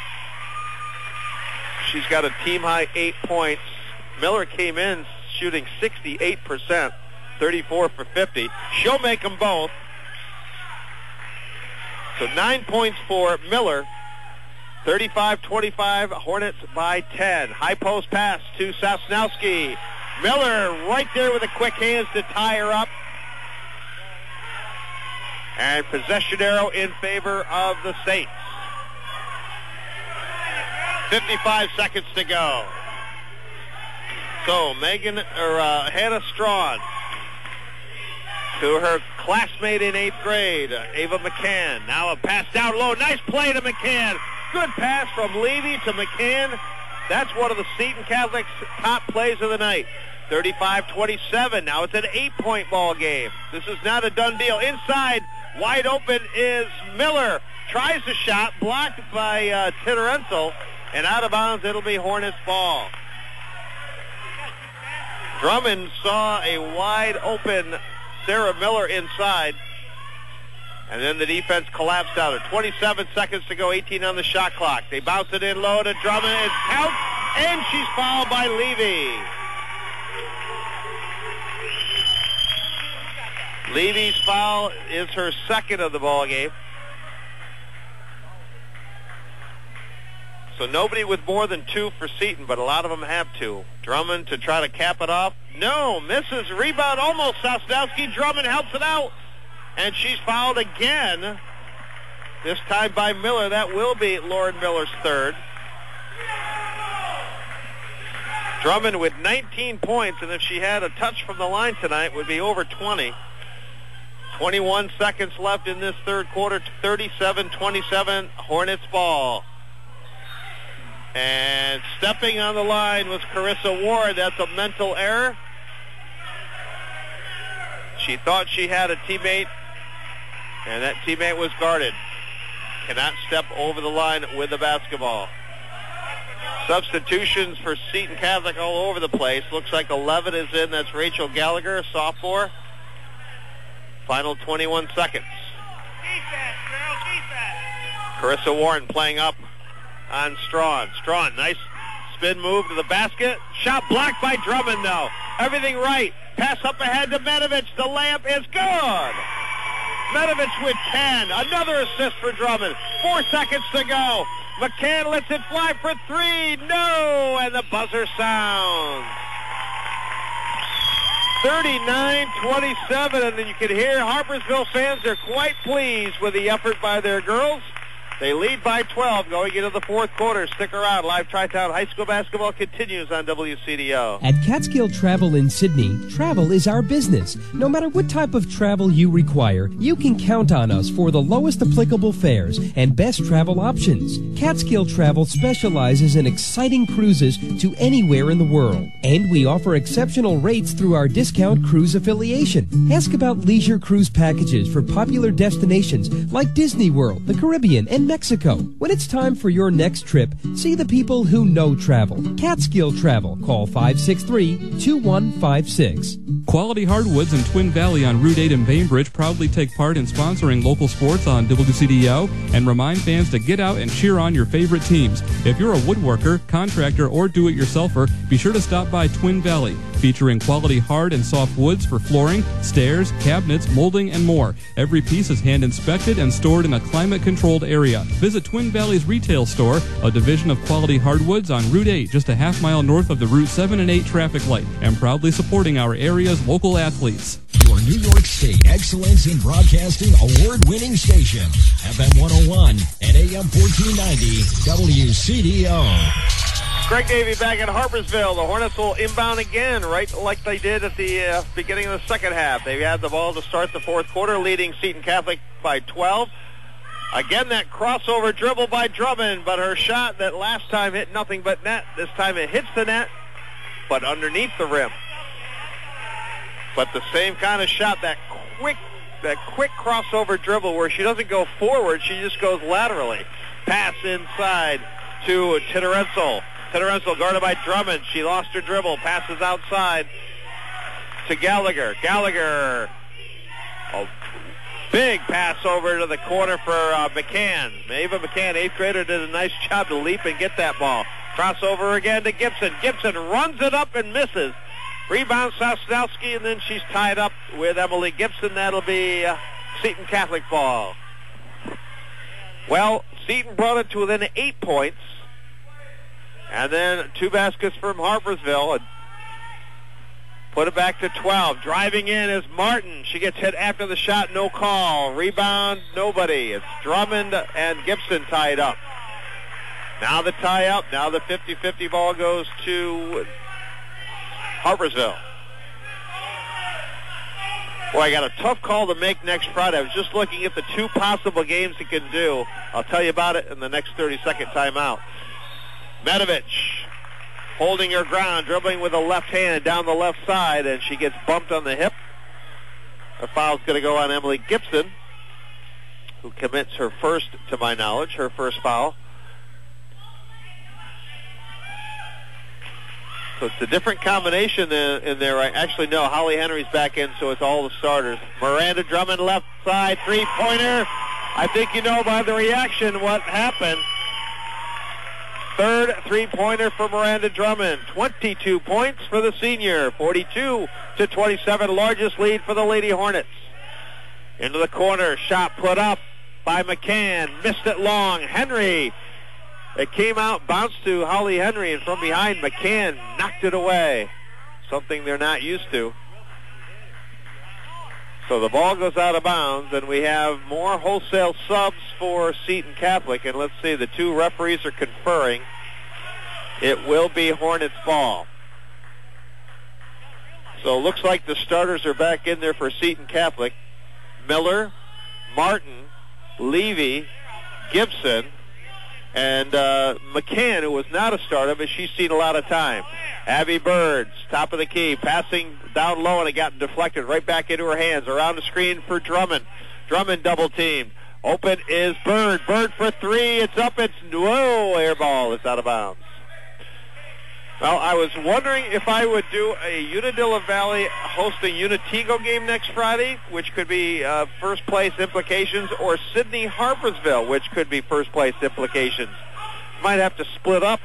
She's got a team-high eight points. Miller came in shooting sixty-eight percent, thirty-four for fifty. She'll make them both. So nine points for Miller. thirty-five twenty-five, Hornets by ten. High post pass to Sosnowski. Miller right there with the quick hands to tie her up. And possession arrow in favor of the Saints. fifty-five seconds to go. So Megan, or uh, Hannah Strawn to her classmate in eighth grade, Ava McCann. Now a pass down low. Nice play to McCann. Good pass from Levy to McCann. That's one of the Seton Catholic's top plays of the night. thirty-five twenty-seven. Now it's an eight-point ball game. This is not a done deal. Inside, wide open is Miller. Tries the shot, blocked by uh, Titterenzel, and out of bounds. It'll be Hornets ball. Drummond saw a wide open Sarah Miller inside, and then the defense collapsed out her. twenty-seven seconds to go, eighteen on the shot clock. They bounce it in low to Drummond. It counts, and she's fouled by Levy. Levy's foul is her second of the ball game. So nobody with more than two for Seton, but a lot of them have two. Drummond to try to cap it off. No, misses. Rebound almost. Sosnowski. Drummond helps it out. And she's fouled again. This time by Miller. That will be Lauren Miller's third. Drummond with nineteen points, and if she had a touch from the line tonight, would be over twenty. twenty-one seconds left in this third quarter. thirty-seven twenty-seven, Hornets ball. And stepping on the line was Carissa Ward. That's a mental error. She thought she had a teammate, and that teammate was guarded. Cannot step over the line with the basketball. Substitutions for Seton Catholic all over the place. Looks like eleven is in. That's Rachel Gallagher, a sophomore. Final twenty-one seconds. Defense, girl, defense. Carissa Warren playing up on Strawn. Strawn, nice spin move to the basket. Shot blocked by Drummond, though. Everything right. Pass up ahead to Medovich. The layup is good. Medovich with ten. Another assist for Drummond. Four seconds to go. McCann lets it fly for three. No! And the buzzer sounds. thirty-nine twenty-seven, and then you can hear Harpersville fans are quite pleased with the effort by their girls. They lead by twelve going into the fourth quarter. Stick around. Live Tri-Town High School basketball continues on W C D O. At Catskill Travel in Sydney, travel is our business. No matter what type of travel you require, you can count on us for the lowest applicable fares and best travel options. Catskill Travel specializes in exciting cruises to anywhere in the world. And we offer exceptional rates through our discount cruise affiliation. Ask about leisure cruise packages for popular destinations like Disney World, the Caribbean, and Mexico. When it's time for your next trip, see the people who know travel. Catskill Travel. Call five six three, two one five six. Quality Hardwoods in Twin Valley on Route eight in Bainbridge proudly take part in sponsoring local sports on W C D O and remind fans to get out and cheer on your favorite teams. If you're a woodworker, contractor, or do-it-yourselfer, be sure to stop by Twin Valley, featuring quality hard and soft woods for flooring, stairs, cabinets, molding, and more. Every piece is hand-inspected and stored in a climate-controlled area. Visit Twin Valley's retail store, a division of Quality Hardwoods on Route eight, just a half mile north of the Route seven and eight traffic light, and proudly supporting our area's local athletes. Your New York State Excellence in Broadcasting award-winning station, F M one oh one and A M fourteen ninety W C D O. Greg Davey back at Harpersville. The Hornets will inbound again, right like they did at the uh, beginning of the second half. They had the ball to start the fourth quarter, leading Seton Catholic by twelve. Again, that crossover dribble by Drummond, but her shot that last time hit nothing but net. This time it hits the net, but underneath the rim. But the same kind of shot, that quick that quick crossover dribble where she doesn't go forward, she just goes laterally. Pass inside to Titterenzel. Titterenzel guarded by Drummond. She lost her dribble. Passes outside to Gallagher. Gallagher. A big pass over to the corner for uh, McCann. Ava McCann, eighth grader, did a nice job to leap and get that ball. Crossover again to Gibson. Gibson runs it up and misses. Rebound Sosnowski, and then she's tied up with Emily Gibson. That'll be uh, Seton Catholic ball. Well, Seton brought it to within eight points. And then two baskets from Harpersville. And put it back to twelve. Driving in is Martin. She gets hit after the shot. No call. Rebound, nobody. It's Drummond and Gibson tied up. Now the tie up. Now the fifty-fifty ball goes to Harpersville. Boy, I got a tough call to make next Friday. I was just looking at the two possible games he can do. I'll tell you about it in the next thirty-second timeout. Medovich holding her ground, dribbling with the left hand down the left side, and she gets bumped on the hip. A foul's going to go on Emily Gibson, who commits her first, to my knowledge, her first foul. So it's a different combination in, in there. Right? Actually, no, Holly Henry's back in, so it's all the starters. Miranda Drummond, left side, three-pointer. I think you know by the reaction what happened. Third three-pointer for Miranda Drummond. twenty-two points for the senior. forty-two to twenty-seven, largest lead for the Lady Hornets. Into the corner, shot put up by McCann. Missed it long. Henry. It came out, bounced to Holly Henry, and from behind, McCann knocked it away. Something they're not used to. So the ball goes out of bounds, and we have more wholesale subs for Seton Catholic. And let's see, the two referees are conferring. It will be Hornets ball. So it looks like the starters are back in there for Seton Catholic. Miller, Martin, Levy, Gibson, and uh, McCann, who was not a starter, but she's seen a lot of time. Abby Birds, top of the key, passing down low, and it got deflected right back into her hands. Around the screen for Drummond. Drummond double-teamed. Open is Bird. Bird for three. It's up. It's, whoa, air ball. It's out of bounds. Well, I was wondering if I would do a Unadilla Valley hosting Unatigo game next Friday, which could be uh, first-place implications, or Sydney Harpersville, which could be first-place implications. Might have to split up,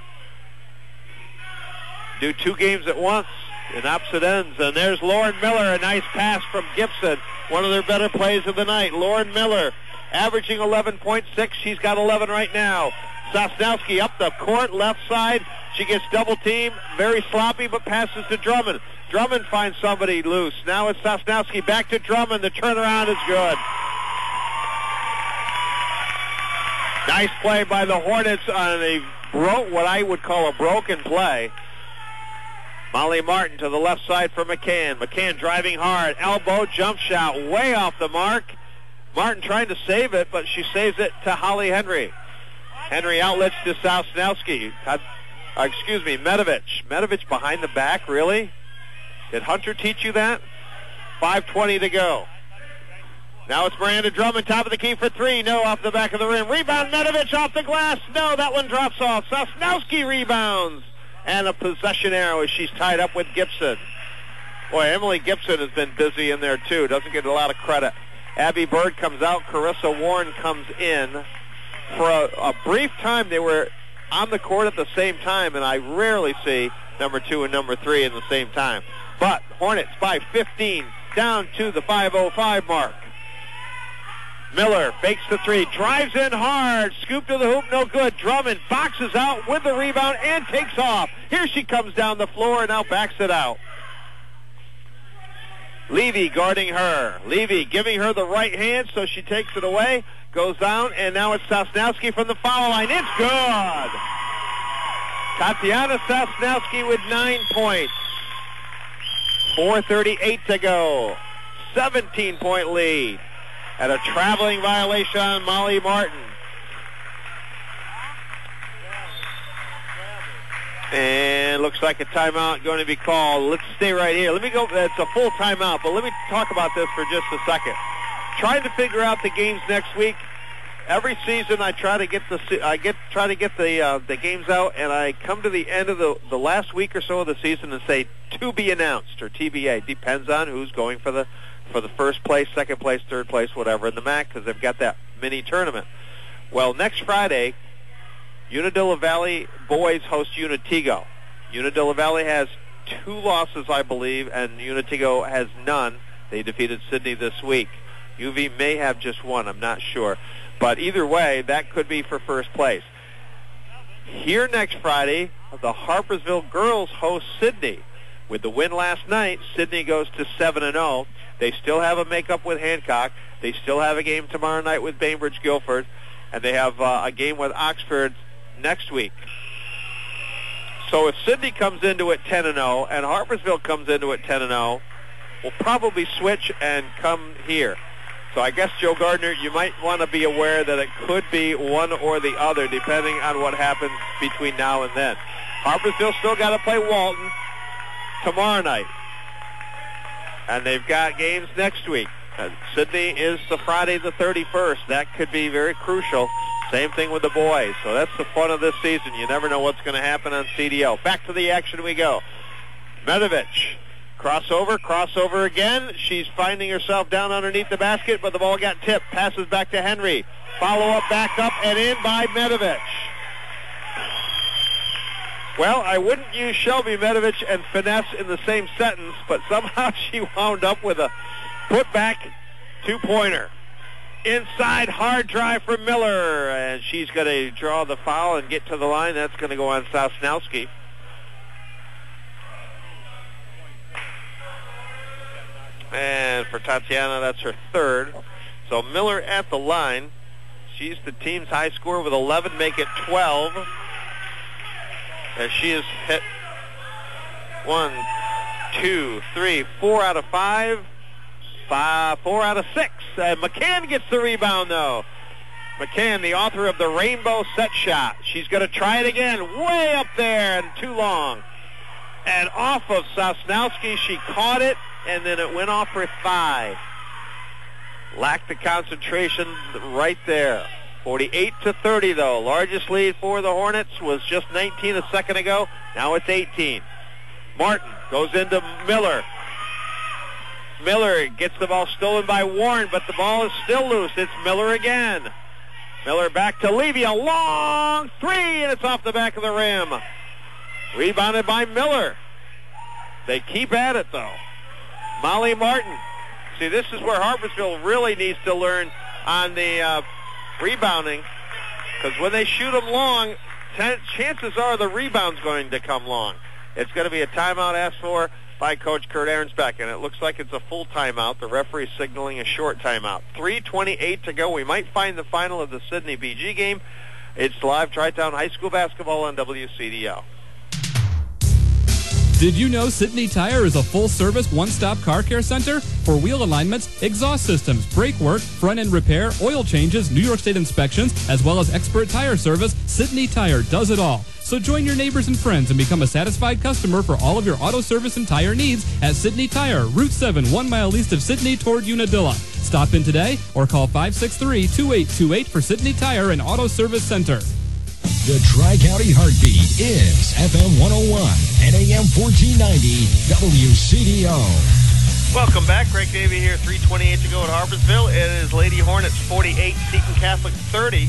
do two games at once in opposite ends. And there's Lauren Miller, a nice pass from Gibson, one of their better plays of the night. Lauren Miller averaging eleven point six. She's got eleven right now. Sosnowski up the court, left side. She gets double teamed, very sloppy, but passes to Drummond. Drummond finds somebody loose. Now it's Sosnowski back to Drummond. The turnaround is good. Nice play by the Hornets on a bro- what I would call a broken play. Molly Martin to the left side for McCann. McCann driving hard. Elbow jump shot way off the mark. Martin trying to save it, but she saves it to Holly Henry. Henry outlets to Sosnowski. Uh, excuse me, Medovich. Medovich behind the back, really? Did Hunter teach you that? five twenty to go. Now it's Miranda Drummond, top of the key for three. No, off the back of the rim. Rebound, Medovich off the glass. No, that one drops off. Sosnowski rebounds. And a possession arrow as she's tied up with Gibson. Boy, Emily Gibson has been busy in there, too. Doesn't get a lot of credit. Abby Bird comes out. Carissa Warren comes in. For a, a brief time, they were on the court at the same time, and I rarely see number two and number three in the same time. But Hornets by fifteen, down to the five oh five mark. Miller fakes the three, drives in hard, scoop to the hoop, no good. Drummond boxes out with the rebound and takes off. Here she comes down the floor and now backs it out. Levy guarding her. Levy giving her the right hand, so she takes it away, goes down, and now it's Sosnowski from the foul line. It's good! Tatiana Sosnowski with nine points. four thirty-eight to go. seventeen-point lead. At a traveling violation on Molly Martin. And looks like a timeout going to be called. Let's stay right here. Let me go. It's a full timeout, but let me talk about this for just a second. Trying to figure out the games next week. Every season, I try to get the I get try to get the uh, the games out, and I come to the end of the the last week or so of the season and say to be announced or T B A. Depends on who's going for the for the first place, second place, third place, whatever in the M A C, because they've got that mini tournament. Well, next Friday, Unadilla Valley boys host Unatigo. Unadilla Valley has two losses, I believe, and Unatigo has none. They defeated Sydney this week. U V may have just one, I'm not sure. But either way, that could be for first place. Here next Friday, the Harpersville girls host Sydney. With the win last night, Sydney goes to seven and oh. They still have a makeup with Hancock. They still have a game tomorrow night with Bainbridge Guilford. And they have uh, a game with Oxford next week. So if Sydney comes into it ten and oh and Harpersville comes into it ten and oh, we'll probably switch and come here. So I guess, Joe Gardner, you might want to be aware that it could be one or the other depending on what happens between now and then. Harpersville still got to play Walton tomorrow night. And they've got games next week. Uh, Sydney is the Friday the thirty-first. That could be very crucial. Same thing with the boys. So that's the fun of this season. You never know what's going to happen on C D O. Back to the action we go. Medovich. Crossover, crossover again. She's finding herself down underneath the basket, but the ball got tipped. Passes back to Henry. Follow-up, back up, and in by Medovich. Well, I wouldn't use Shelby Medovich and finesse in the same sentence, but somehow she wound up with a put-back two-pointer. Inside, hard drive for Miller, and she's going to draw the foul and get to the line. That's going to go on Sosnowski. And for Tatiana, that's her third. So Miller at the line. She's the team's high scorer with eleven, make it twelve. As she has hit one, two, three, four out of five, five four out of six. Uh, McCann gets the rebound, though. McCann, the author of the rainbow set shot. She's going to try it again, way up there and too long. And off of Sosnowski, she caught it, and then it went off her thigh. Lacked the concentration right there. forty-eight to thirty, though. Largest lead for the Hornets was just nineteen a second ago. Now it's eighteen. Martin goes into Miller. Miller gets the ball stolen by Warren, but the ball is still loose. It's Miller again. Miller back to Levy. A long three, and it's off the back of the rim. Rebounded by Miller. They keep at it, though. Molly Martin. See, this is where Harpersville really needs to learn on the uh, rebounding. Because when they shoot them long, t- chances are the rebound's going to come long. It's going to be a timeout asked for by Coach Kurt Ahrensbeck, and it looks like it's a full timeout. The referee signaling a short timeout. three twenty-eight to go. We might find the final of the Sidney B G game. It's live Tri-Town High School basketball on W C D O. Did you know Sidney Tire is a full-service, one-stop car care center? For wheel alignments, exhaust systems, brake work, front-end repair, oil changes, New York State inspections, as well as expert tire service, Sidney Tire does it all. So join your neighbors and friends and become a satisfied customer for all of your auto service and tire needs at Sidney Tire, Route seven, one mile east of Sidney toward Unadilla. Stop in today or call five six three, two eight two eight for Sidney Tire and Auto Service Center. The Tri-County Heartbeat is F M one oh one and A M fourteen ninety W C D O. Welcome back. Greg Davey here, three twenty-eight to go at Harpersville. It is Lady Hornets forty-eight, Seton Catholic thirty.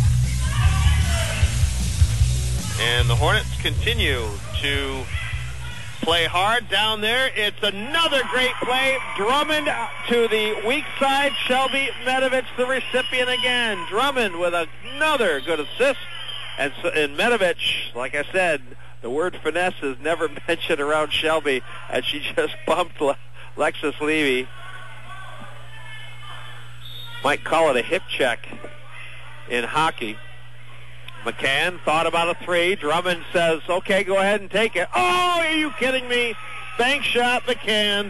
And the Hornets continue to play hard down there. It's another great play. Drummond to the weak side. Shelby Medovich, the recipient again. Drummond with another good assist. And, so, and Medovich, like I said, the word finesse is never mentioned around Shelby, and she just bumped Le- Lexus Levy. Might call it a hip check in hockey. McCann thought about a three. Drummond says, okay, go ahead and take it. Oh, are you kidding me? Bank shot, McCann.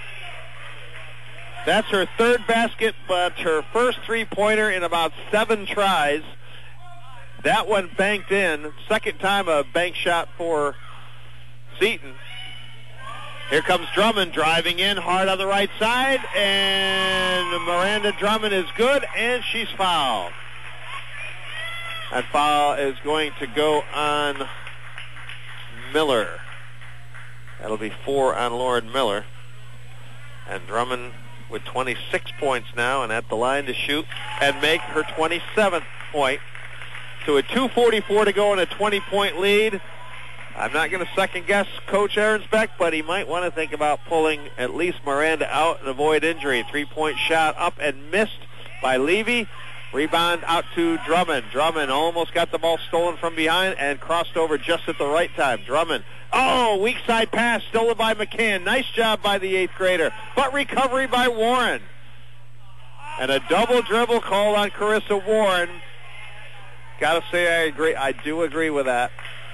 That's her third basket, but her first three-pointer in about seven tries. That one banked in. Second time a bank shot for Seton. Here comes Drummond driving in hard on the right side, and Miranda Drummond is good, and she's fouled. That foul is going to go on Miller. That'll be four on Lauren Miller. And Drummond with twenty-six points now and at the line to shoot and make her twenty-seventh point. So a two forty-four to go and a twenty-point lead. I'm not going to second-guess Coach Ahrensbeck, but he might want to think about pulling at least Miranda out and avoid injury. Three-point shot up and missed by Levy. Rebound out to Drummond. Drummond almost got the ball stolen from behind and crossed over just at the right time. Drummond. Oh, weak side pass stolen by McCann. Nice job by the eighth grader. But recovery by Warren. And a double dribble call on Carissa Warren. Got to say I agree. I do agree with that.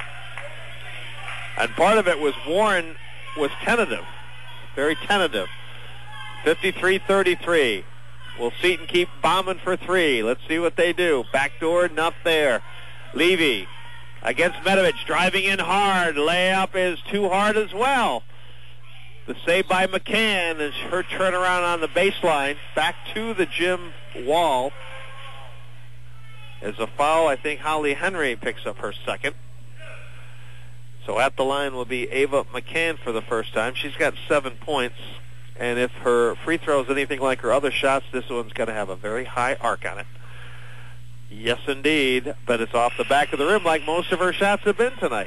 And part of it was Warren was tentative. Very tentative. fifty-three thirty-three. Will Seton keep bombing for three? Let's see what they do. Backdoor, not there. Levy against Medovich, driving in hard. Layup is too hard as well. The save by McCann is her turnaround on the baseline. Back to the gym wall. As a foul, I think Holly Henry picks up her second. So at the line will be Ava McCann for the first time. She's got seven points. And if her free throw is anything like her other shots, this one's going to have a very high arc on it. Yes, indeed. But it's off the back of the rim like most of her shots have been tonight.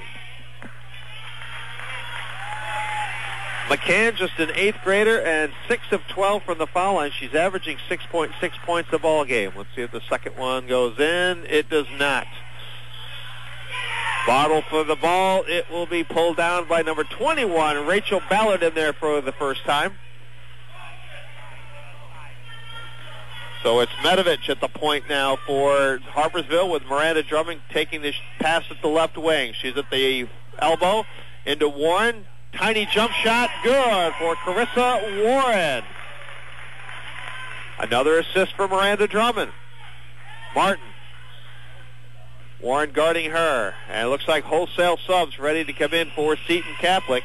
McCann, just an eighth grader, and six of twelve from the foul line. She's averaging six point six points a ball game. Let's see if the second one goes in. It does not. Bottle for the ball. It will be pulled down by number twenty-one, Rachel Ballard, in there for the first time. So it's Medovich at the point now for Harpersville, with Miranda Drummond taking this pass at the left wing. She's at the elbow into Warren. Tiny jump shot, good for Carissa Warren. Another assist for Miranda Drummond. Martin. Warren guarding her. And it looks like wholesale subs ready to come in for Seton Catholic.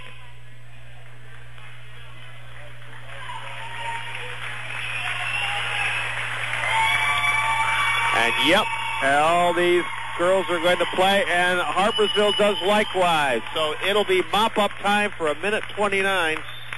And yep, all these girls are going to play, and Harpersville does likewise. So it'll be mop-up time for a minute twenty-nine.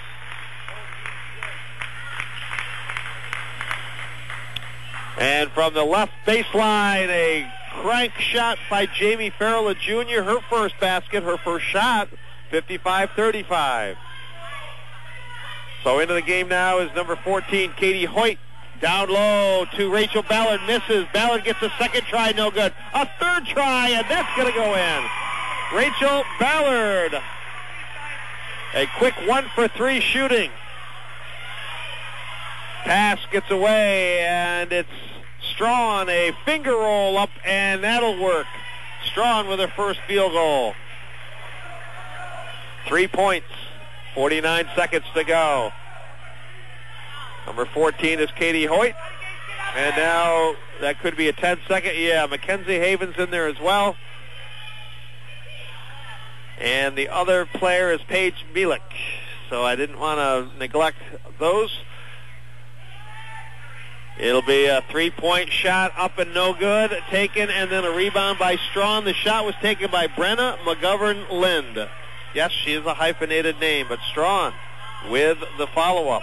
And from the left baseline, a crank shot by Jamie Farrell Junior Her first basket, her first shot, fifty-five thirty-five. So into the game now is number fourteen, Katie Hoyt, Down low to Rachel Ballard, misses. Ballard gets a second try, no good. A third try, and that's going to go in. Rachel Ballard. A quick one for three shooting. Pass gets away, and it's Strawn, a finger roll up, and that'll work. Strawn with her first field goal. Three points, forty-nine seconds to go. Number fourteen is Katie Hoyt. And now that could be a ten-second. Yeah, Mackenzie Havens in there as well. And the other player is Paige Mielek. So I didn't want to neglect those. It'll be a three-point shot up and no good, taken, and then a rebound by Strawn. The shot was taken by Brenna McGovern Lind. Yes, she is a hyphenated name, but Strawn with the follow-up.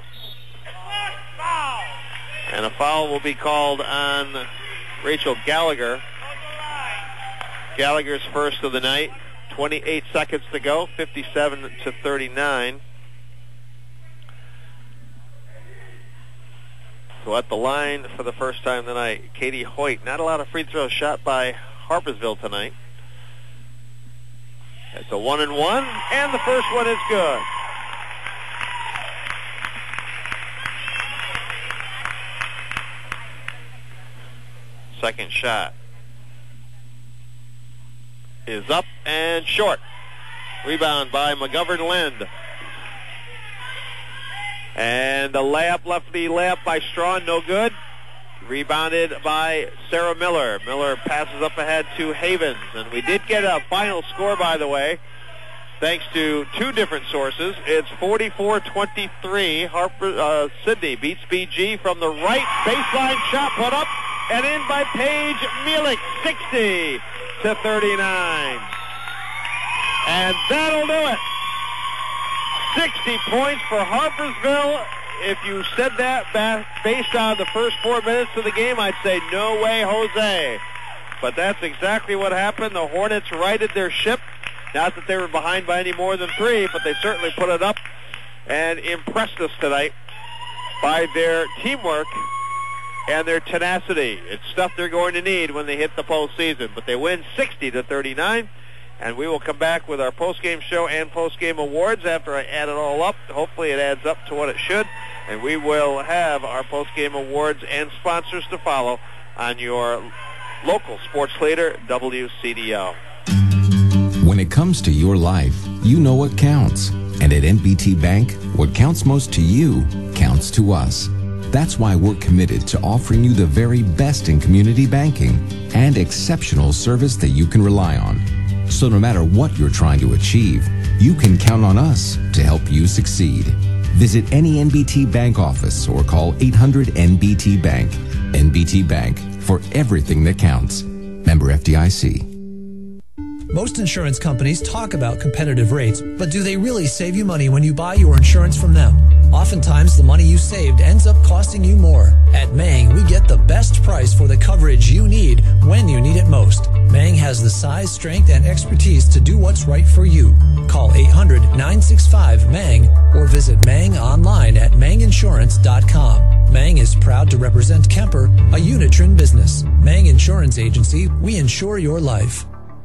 And a foul will be called on Rachel Gallagher. Gallagher's first of the night. twenty-eight seconds to go, fifty-seven to thirty-nine. So at the line for the first time tonight, Katie Hoyt. Not a lot of free throws shot by Harpersville tonight. It's a one and one, and the first one is good. Second shot is up and short. Rebound by McGovern Lind. And the layup, lefty layup by Strawn, no good. Rebounded by Sarah Miller. Miller passes up ahead to Havens. And we did get a final score, by the way, thanks to two different sources. It's forty-four twenty-three. Harper, uh, Sidney beats B G from the right. Baseline shot put up and in by Paige Mielek, sixty to thirty-nine. And that'll do it. sixty points for Harpersville. If you said that back based on the first four minutes of the game, I'd say no way, Jose. But that's exactly what happened. The Hornets righted their ship. Not that they were behind by any more than three, but they certainly put it up and impressed us tonight by their teamwork and their tenacity. It's stuff they're going to need when they hit the postseason. But they win sixty to thirty-nine. And we will come back with our post-game show and post-game awards after I add it all up. Hopefully it adds up to what it should. And we will have our post-game awards and sponsors to follow on your local sports leader, W C D O. When it comes to your life, you know what counts. And at N B T Bank, what counts most to you counts to us. That's why we're committed to offering you the very best in community banking and exceptional service that you can rely on. So no matter what you're trying to achieve, you can count on us to help you succeed. Visit any N B T Bank office or call eight hundred N B T Bank. N B T Bank, for everything that counts. Member F D I C. Most insurance companies talk about competitive rates, but do they really save you money when you buy your insurance from them? Oftentimes, the money you saved ends up costing you more. At Mang, we get the best price for the coverage you need when you need it most. Mang has the size, strength, and expertise to do what's right for you. Call eight hundred nine six five M A N G or visit Mang online at mang insurance dot com. Mang is proud to represent Kemper, a Unitron business. Mang Insurance Agency, we insure your life.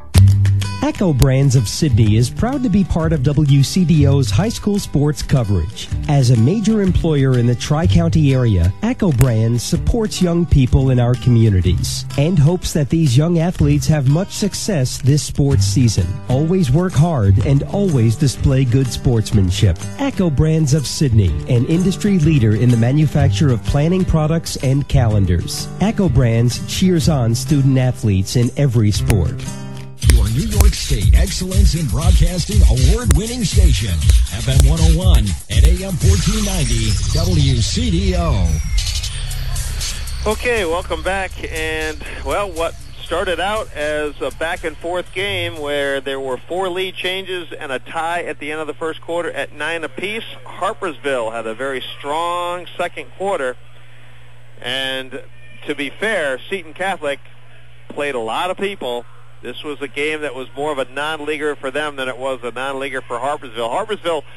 Echo Brands of Sydney is proud to be part of W C D O's high school sports coverage. As a major employer in the Tri-County area, Echo Brands supports young people in our communities and hopes that these young athletes have much success this sports season. Always work hard and always display good sportsmanship. Echo Brands of Sydney, an industry leader in the manufacture of planning products and calendars. Echo Brands cheers on student athletes in every sport. Your New York State Excellence in Broadcasting award-winning station, F M one oh one and A M fourteen ninety W C D O. Okay, welcome back. And, well, what started out as a back-and-forth game where there were four lead changes and a tie at the end of the first quarter at nine apiece, Harpersville had a very strong second quarter. And to be fair, Seton Catholic played a lot of people. This was a game that was more of a non-leaguer for them than it was a non-leaguer for Harpersville. Harpersville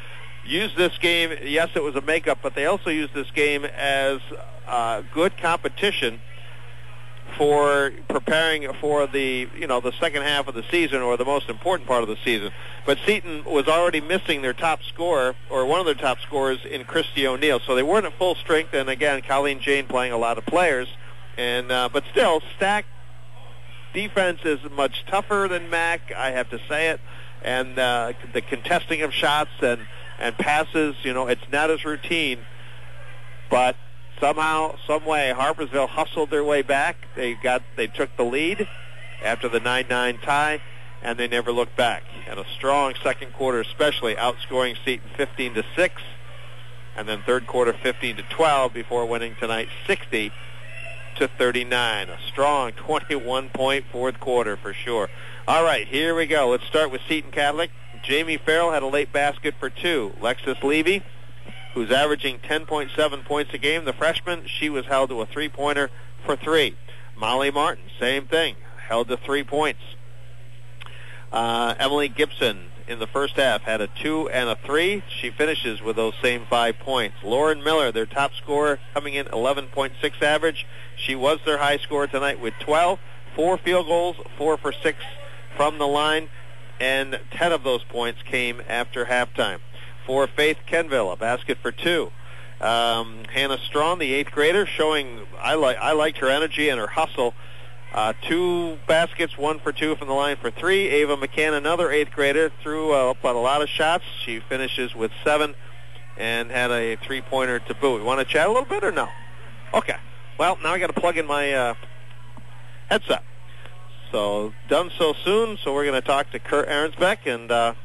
used this game, yes, it was a makeup, but they also used this game as uh, good competition for preparing for the, you know, the second half of the season, or the most important part of the season. But Seton was already missing their top scorer, or one of their top scorers, in Christy O'Neill. So they weren't at full strength, and again, Colleen Jane playing a lot of players. And uh, but still, Stack defense is much tougher than Mac, I have to say it. And uh, the contesting of shots and, and passes, you know, it's not as routine. But somehow, some way, Harpersville hustled their way back. They got, they took the lead after the nine nine tie, and they never looked back. And a strong second quarter, especially, outscoring Seton fifteen to six, and then third quarter fifteen to twelve before winning tonight sixty to thirty-nine. A strong twenty-one point fourth quarter for sure. All right, here we go. Let's start with Seton Catholic. Jamie Farrell had a late basket for two. Lexus Levy, who's averaging ten point seven points a game, the freshman, she was held to a three-pointer for three. Molly Martin, same thing, held to three points. Uh, Emily Gibson in the first half had a two and a three. She finishes with those same five points. Lauren Miller, their top scorer, coming in eleven point six average. She was their high scorer tonight with twelve. Four field goals, four for six from the line, and ten of those points came after halftime. For Faith Kenville, a basket for two. Um, Hannah Strawn, the eighth grader, showing I like I liked her energy and her hustle. Uh, two baskets, one for two from the line for three. Ava McCann, another eighth grader, threw uh, up on a lot of shots. She finishes with seven and had a three-pointer to boot. You want to chat a little bit or no? Okay. Well, now I got to plug in my uh, headset. So done so soon. So we're going to talk to Kurt Ahrensbeck. And uh,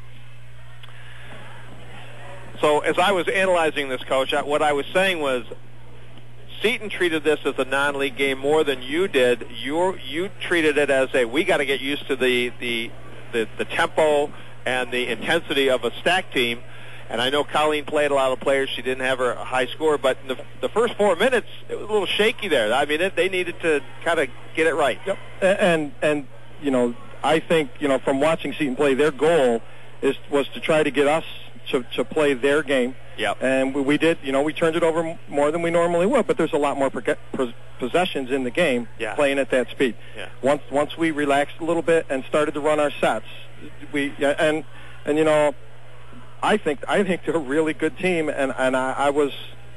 so as I was analyzing this, Coach, what I was saying was, Seton treated this as a non-league game more than you did. You you treated it as a, we got to get used to the, the the the tempo and the intensity of a stack team. And I know Colleen played a lot of players. She didn't have her high score, but in the, the first four minutes, it was a little shaky there. I mean, it, they needed to kind of get it right. Yep. And and you know, I think, you know, from watching Seton play, their goal is was to try to get us to to play their game. Yep. And we, we did, you know, we turned it over more than we normally would, but there's a lot more pro- pro- possessions in the game yeah. playing at that speed. Yeah. Once once we relaxed a little bit and started to run our sets, we yeah, and and you know, I think I think they're a really good team, and and I, I was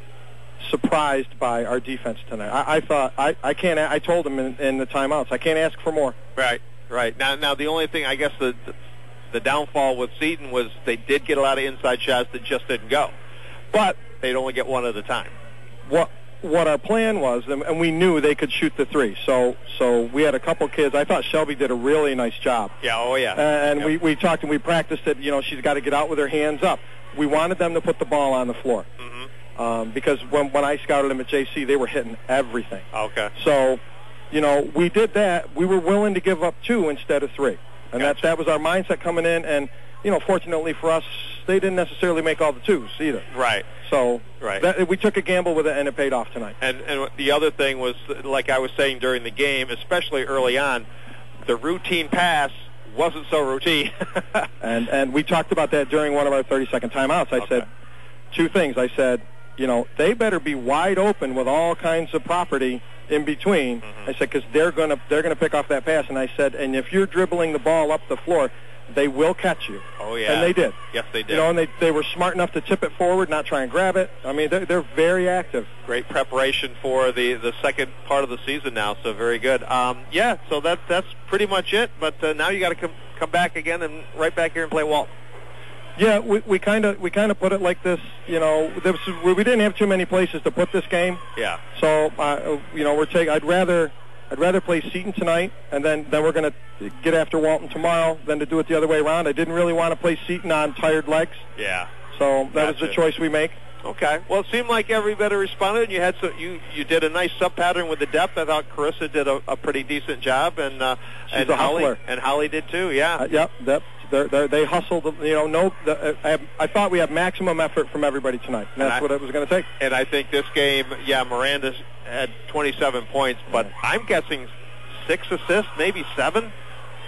surprised by our defense tonight. I, I thought I, I can't. I told them in, in the timeouts, I can't ask for more. Right, right. Now now the only thing I guess the the downfall with Seton was they did get a lot of inside shots that just didn't go. But they'd only get one at a time. What what our plan was, and we knew they could shoot the three. So so we had a couple kids. I thought Shelby did a really nice job. Yeah, oh yeah. And yep. we, we talked and we practiced it. You know, she's got to get out with her hands up. We wanted them to put the ball on the floor. Mm-hmm. Um, because when, when I scouted them at J C, they were hitting everything. Okay. So, you know, we did that. We were willing to give up two instead of three. And gotcha. that that was our mindset coming in. And, you know, fortunately for us, they didn't necessarily make all the twos either. Right. So right. that, we took a gamble with it, and it paid off tonight. And, and the other thing was, like I was saying during the game, especially early on, the routine pass wasn't so routine. and and we talked about that during one of our thirty-second timeouts. I okay. said two things. I said, you know, they better be wide open with all kinds of property in between. Mm-hmm. I said, because they're gonna they're gonna pick off that pass. And I said, and if you're dribbling the ball up the floor, they will catch you. Oh, yeah. And they did. Yes, they did. You know, and they, they were smart enough to tip it forward, not try and grab it. I mean, they're, they're very active. Great preparation for the, the second part of the season now, so very good. Um, yeah, so that, that's pretty much it. But uh, now you got to come come back again and right back here and play Walton. Yeah, we we kind of we kind of put it like this. You know, there was, we didn't have too many places to put this game. Yeah. So uh, you know, we're taking. I'd rather. I'd rather play Seton tonight, and then, then we're going to get after Walton tomorrow than to do it the other way around. I didn't really want to play Seton on tired legs. Yeah. So that gotcha. was the choice we make. Okay. Well, it seemed like everybody responded. You had so, you you did a nice sub pattern with the depth. I thought Carissa did a, a pretty decent job, and uh, She's and a Holly hustler. and Holly did too. Yeah. Uh, yep. That they're, they're, they hustled. You know, no. The, I, I thought we had maximum effort from everybody tonight, and that's and I, what it was going to take. And I think this game, yeah, Miranda had twenty-seven points, but I'm guessing six assists, maybe seven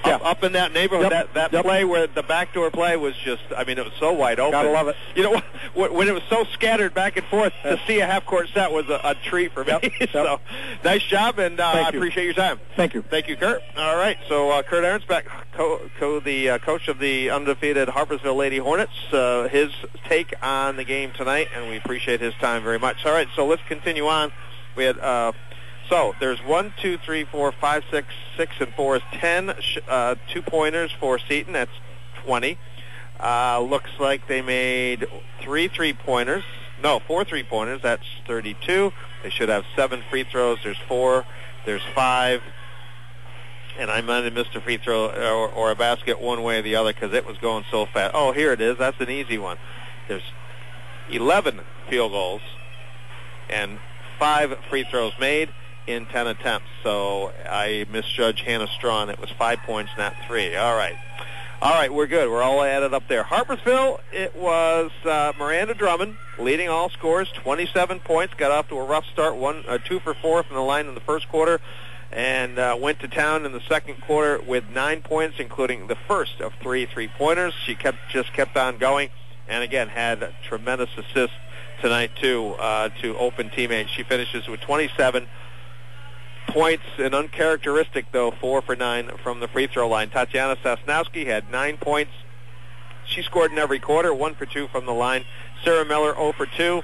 up, up in that neighborhood. Yep. That that Yep. play where the backdoor play was just, I mean, it was so wide open. Gotta love it. You know, when when it was so scattered back and forth, to see a half-court set was a, a treat for me. Yep. Yep. So, nice job, and uh, Thank I you. appreciate your time. Thank you. Thank you, Kurt. All right, so uh, Kurt Arensbeck, co- co- the uh, coach of the undefeated Harpersville Lady Hornets, uh, his take on the game tonight, and we appreciate his time very much. All right, so let's continue on. We had... Uh, So there's one, two, three, four, five, six, six, and four is ten. Uh, two pointers for Seton. That's twenty. Uh, looks like they made three three pointers. No, four three pointers. That's thirty-two. They should have seven free throws. There's four. There's five. And I might have missed a free throw or, or a basket one way or the other because it was going so fast. Oh, here it is. That's an easy one. There's eleven field goals and five free throws made in ten attempts. So I misjudged Hannah Strawn. It was five points, not three. All right. All right, we're good. We're all added up there. Harpersville, it was uh, Miranda Drummond leading all scores, twenty-seven points. Got off to a rough start, one, uh, two for four from the line in the first quarter, and uh, went to town in the second quarter with nine points, including the first of three three-pointers. She kept just kept on going, and again had tremendous assists tonight too uh, to open teammates. She finishes with twenty-seven points, and uncharacteristic, though, four for nine from the free throw line. Tatiana Sosnowski had nine points. She scored in every quarter, one for two from the line. Sarah Miller, zero for two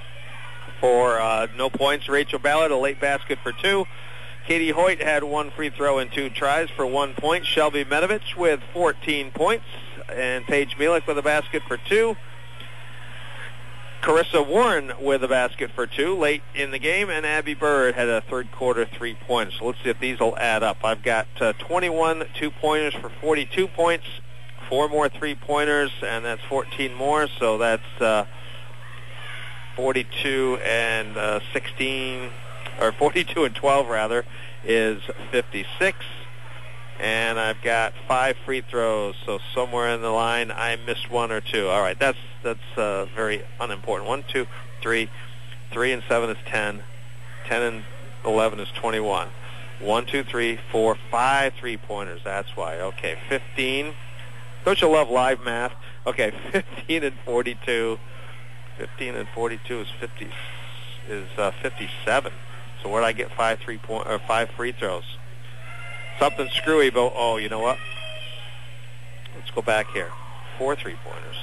for uh, no points. Rachel Ballard, a late basket for two. Katie Hoyt had one free throw and two tries for one point. Shelby Medovich with fourteen points. And Paige Mielek with a basket for two. Carissa Warren with a basket for two late in the game, and Abby Bird had a third quarter three-pointer. So let's see if these will add up. I've got uh, twenty-one two-pointers for forty-two points, four more three-pointers, and that's fourteen more. So that's uh, forty-two and uh, sixteen, or forty-two and twelve rather, is fifty-six. And I've got five free throws, so somewhere in the line I missed one or two. All right, that's that's uh, very unimportant. One, two, three, three and seven is ten. Ten and eleven is twenty-one. One, two, three, four, five three-pointers. That's why. Okay, fifteen. Don't you love live math? Okay, fifteen and forty-two. Fifteen and forty-two is fifty. Is uh, fifty-seven. So where did I get five three point or five free throws? Something screwy, but oh, you know what? Let's go back here. Four three-pointers.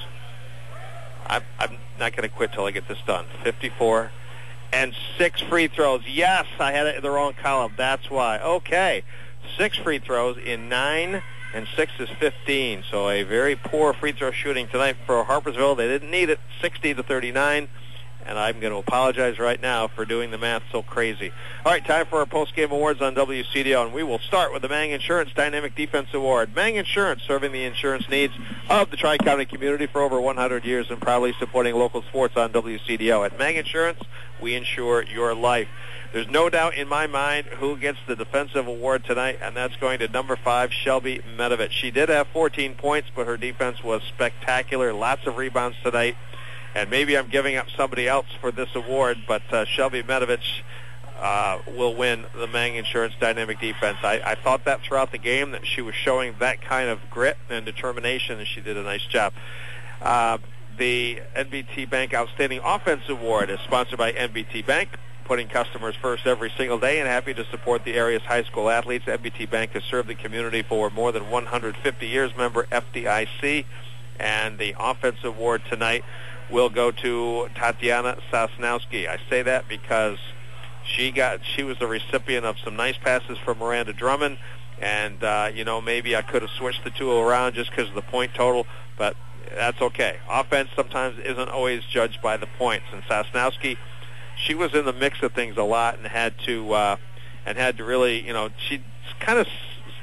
I'm, I'm not going to quit till I get this done. fifty-four and six free throws. Yes, I had it in the wrong column. That's why. Okay, six free throws in nine, and six is fifteen. So a very poor free throw shooting tonight for Harpersville. They didn't need it, sixty to thirty-nine. And I'm going to apologize right now for doing the math so crazy. All right, time for our post-game awards on W C D O, and we will start with the Mang Insurance Dynamic Defense Award. Mang Insurance, serving the insurance needs of the Tri-County community for over one hundred years and proudly supporting local sports on W C D O. At Mang Insurance, we insure your life. There's no doubt in my mind who gets the defensive award tonight, and that's going to number five, Shelby Medovich. She did have fourteen points, but her defense was spectacular. Lots of rebounds tonight. And maybe I'm giving up somebody else for this award, but uh, Shelby Medovich uh, will win the Mang Insurance Dynamic Defense. I, I thought that throughout the game, that she was showing that kind of grit and determination, and she did a nice job. Uh, the N B T Bank Outstanding Offense Award is sponsored by N B T Bank, putting customers first every single day, and happy to support the area's high school athletes. N B T Bank has served the community for more than one hundred fifty years, member F D I C, and the Offense Award tonight will go to Tatiana Sosnowski. I say that because she got she was the recipient of some nice passes from Miranda Drummond, and uh, you know, maybe I could have switched the two around just because of the point total, but that's okay. Offense sometimes isn't always judged by the points, and Sosnowski, she was in the mix of things a lot and had to uh, and had to really, you know, she kind of,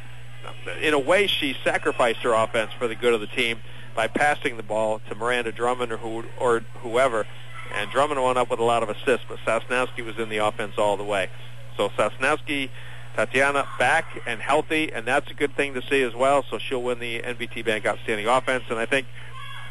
in a way, she sacrificed her offense for the good of the team by passing the ball to Miranda Drummond or who or whoever, and Drummond went up with a lot of assists, but Sosnowski was in the offense all the way. So Sosnowski, Tatiana back and healthy, and that's a good thing to see as well. So she'll win the N B T Bank Outstanding Offense, and I think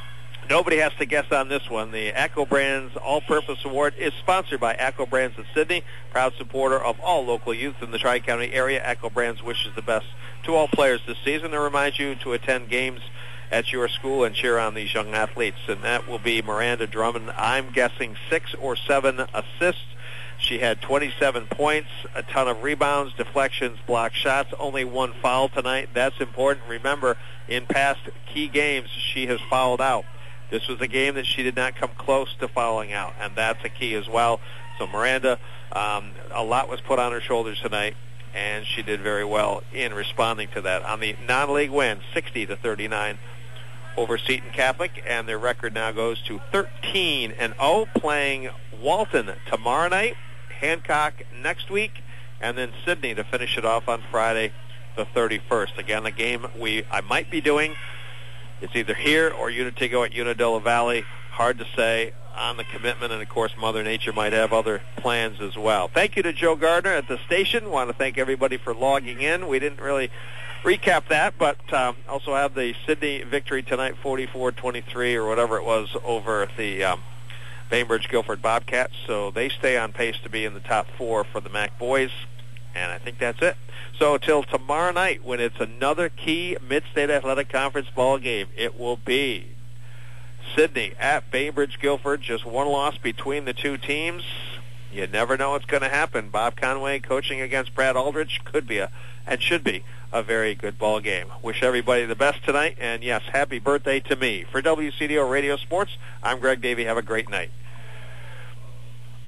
Nobody has to guess on this one. The ACCO Brands All-Purpose Award is sponsored by ACCO Brands of Sydney, proud supporter of all local youth in the Tri-County area. ACCO Brands wishes the best to all players this season and reminds you to attend games at your school and cheer on these young athletes. And that will be Miranda Drummond. I'm guessing six or seven assists. She had twenty-seven points, a ton of rebounds, deflections, blocked shots, only one foul tonight. That's important. Remember, in past key games, she has fouled out. This was a game that she did not come close to fouling out, and that's a key as well. So Miranda, um, a lot was put on her shoulders tonight, and she did very well in responding to that. On the non-league win, sixty to thirty-nine over Seton Catholic, and their record now goes to thirteen and oh, playing Walton tomorrow night, Hancock next week, and then Sydney to finish it off on Friday the thirty-first. Again, a game we I might be doing. It's either here or Unitigo at Unadilla Valley. Hard to say on the commitment, and of course Mother Nature might have other plans as well. Thank you to Joe Gardner at the station. Want to thank everybody for logging in. We didn't really recap that, but um, also have the Sydney victory tonight, forty-four twenty-three or whatever it was over the um, Bainbridge Guilford Bobcats. So they stay on pace to be in the top four for the M A C boys, and I think that's it. So till tomorrow night, when it's another key Mid-State Athletic Conference ball game, it will be Sydney at Bainbridge Guilford. Just one loss between the two teams. You never know what's going to happen. Bob Conway coaching against Brad Aldrich could be a and should be a very good ball game. Wish everybody the best tonight, and yes, happy birthday to me. For W C D O Radio Sports, I'm Greg Davey. Have a great night.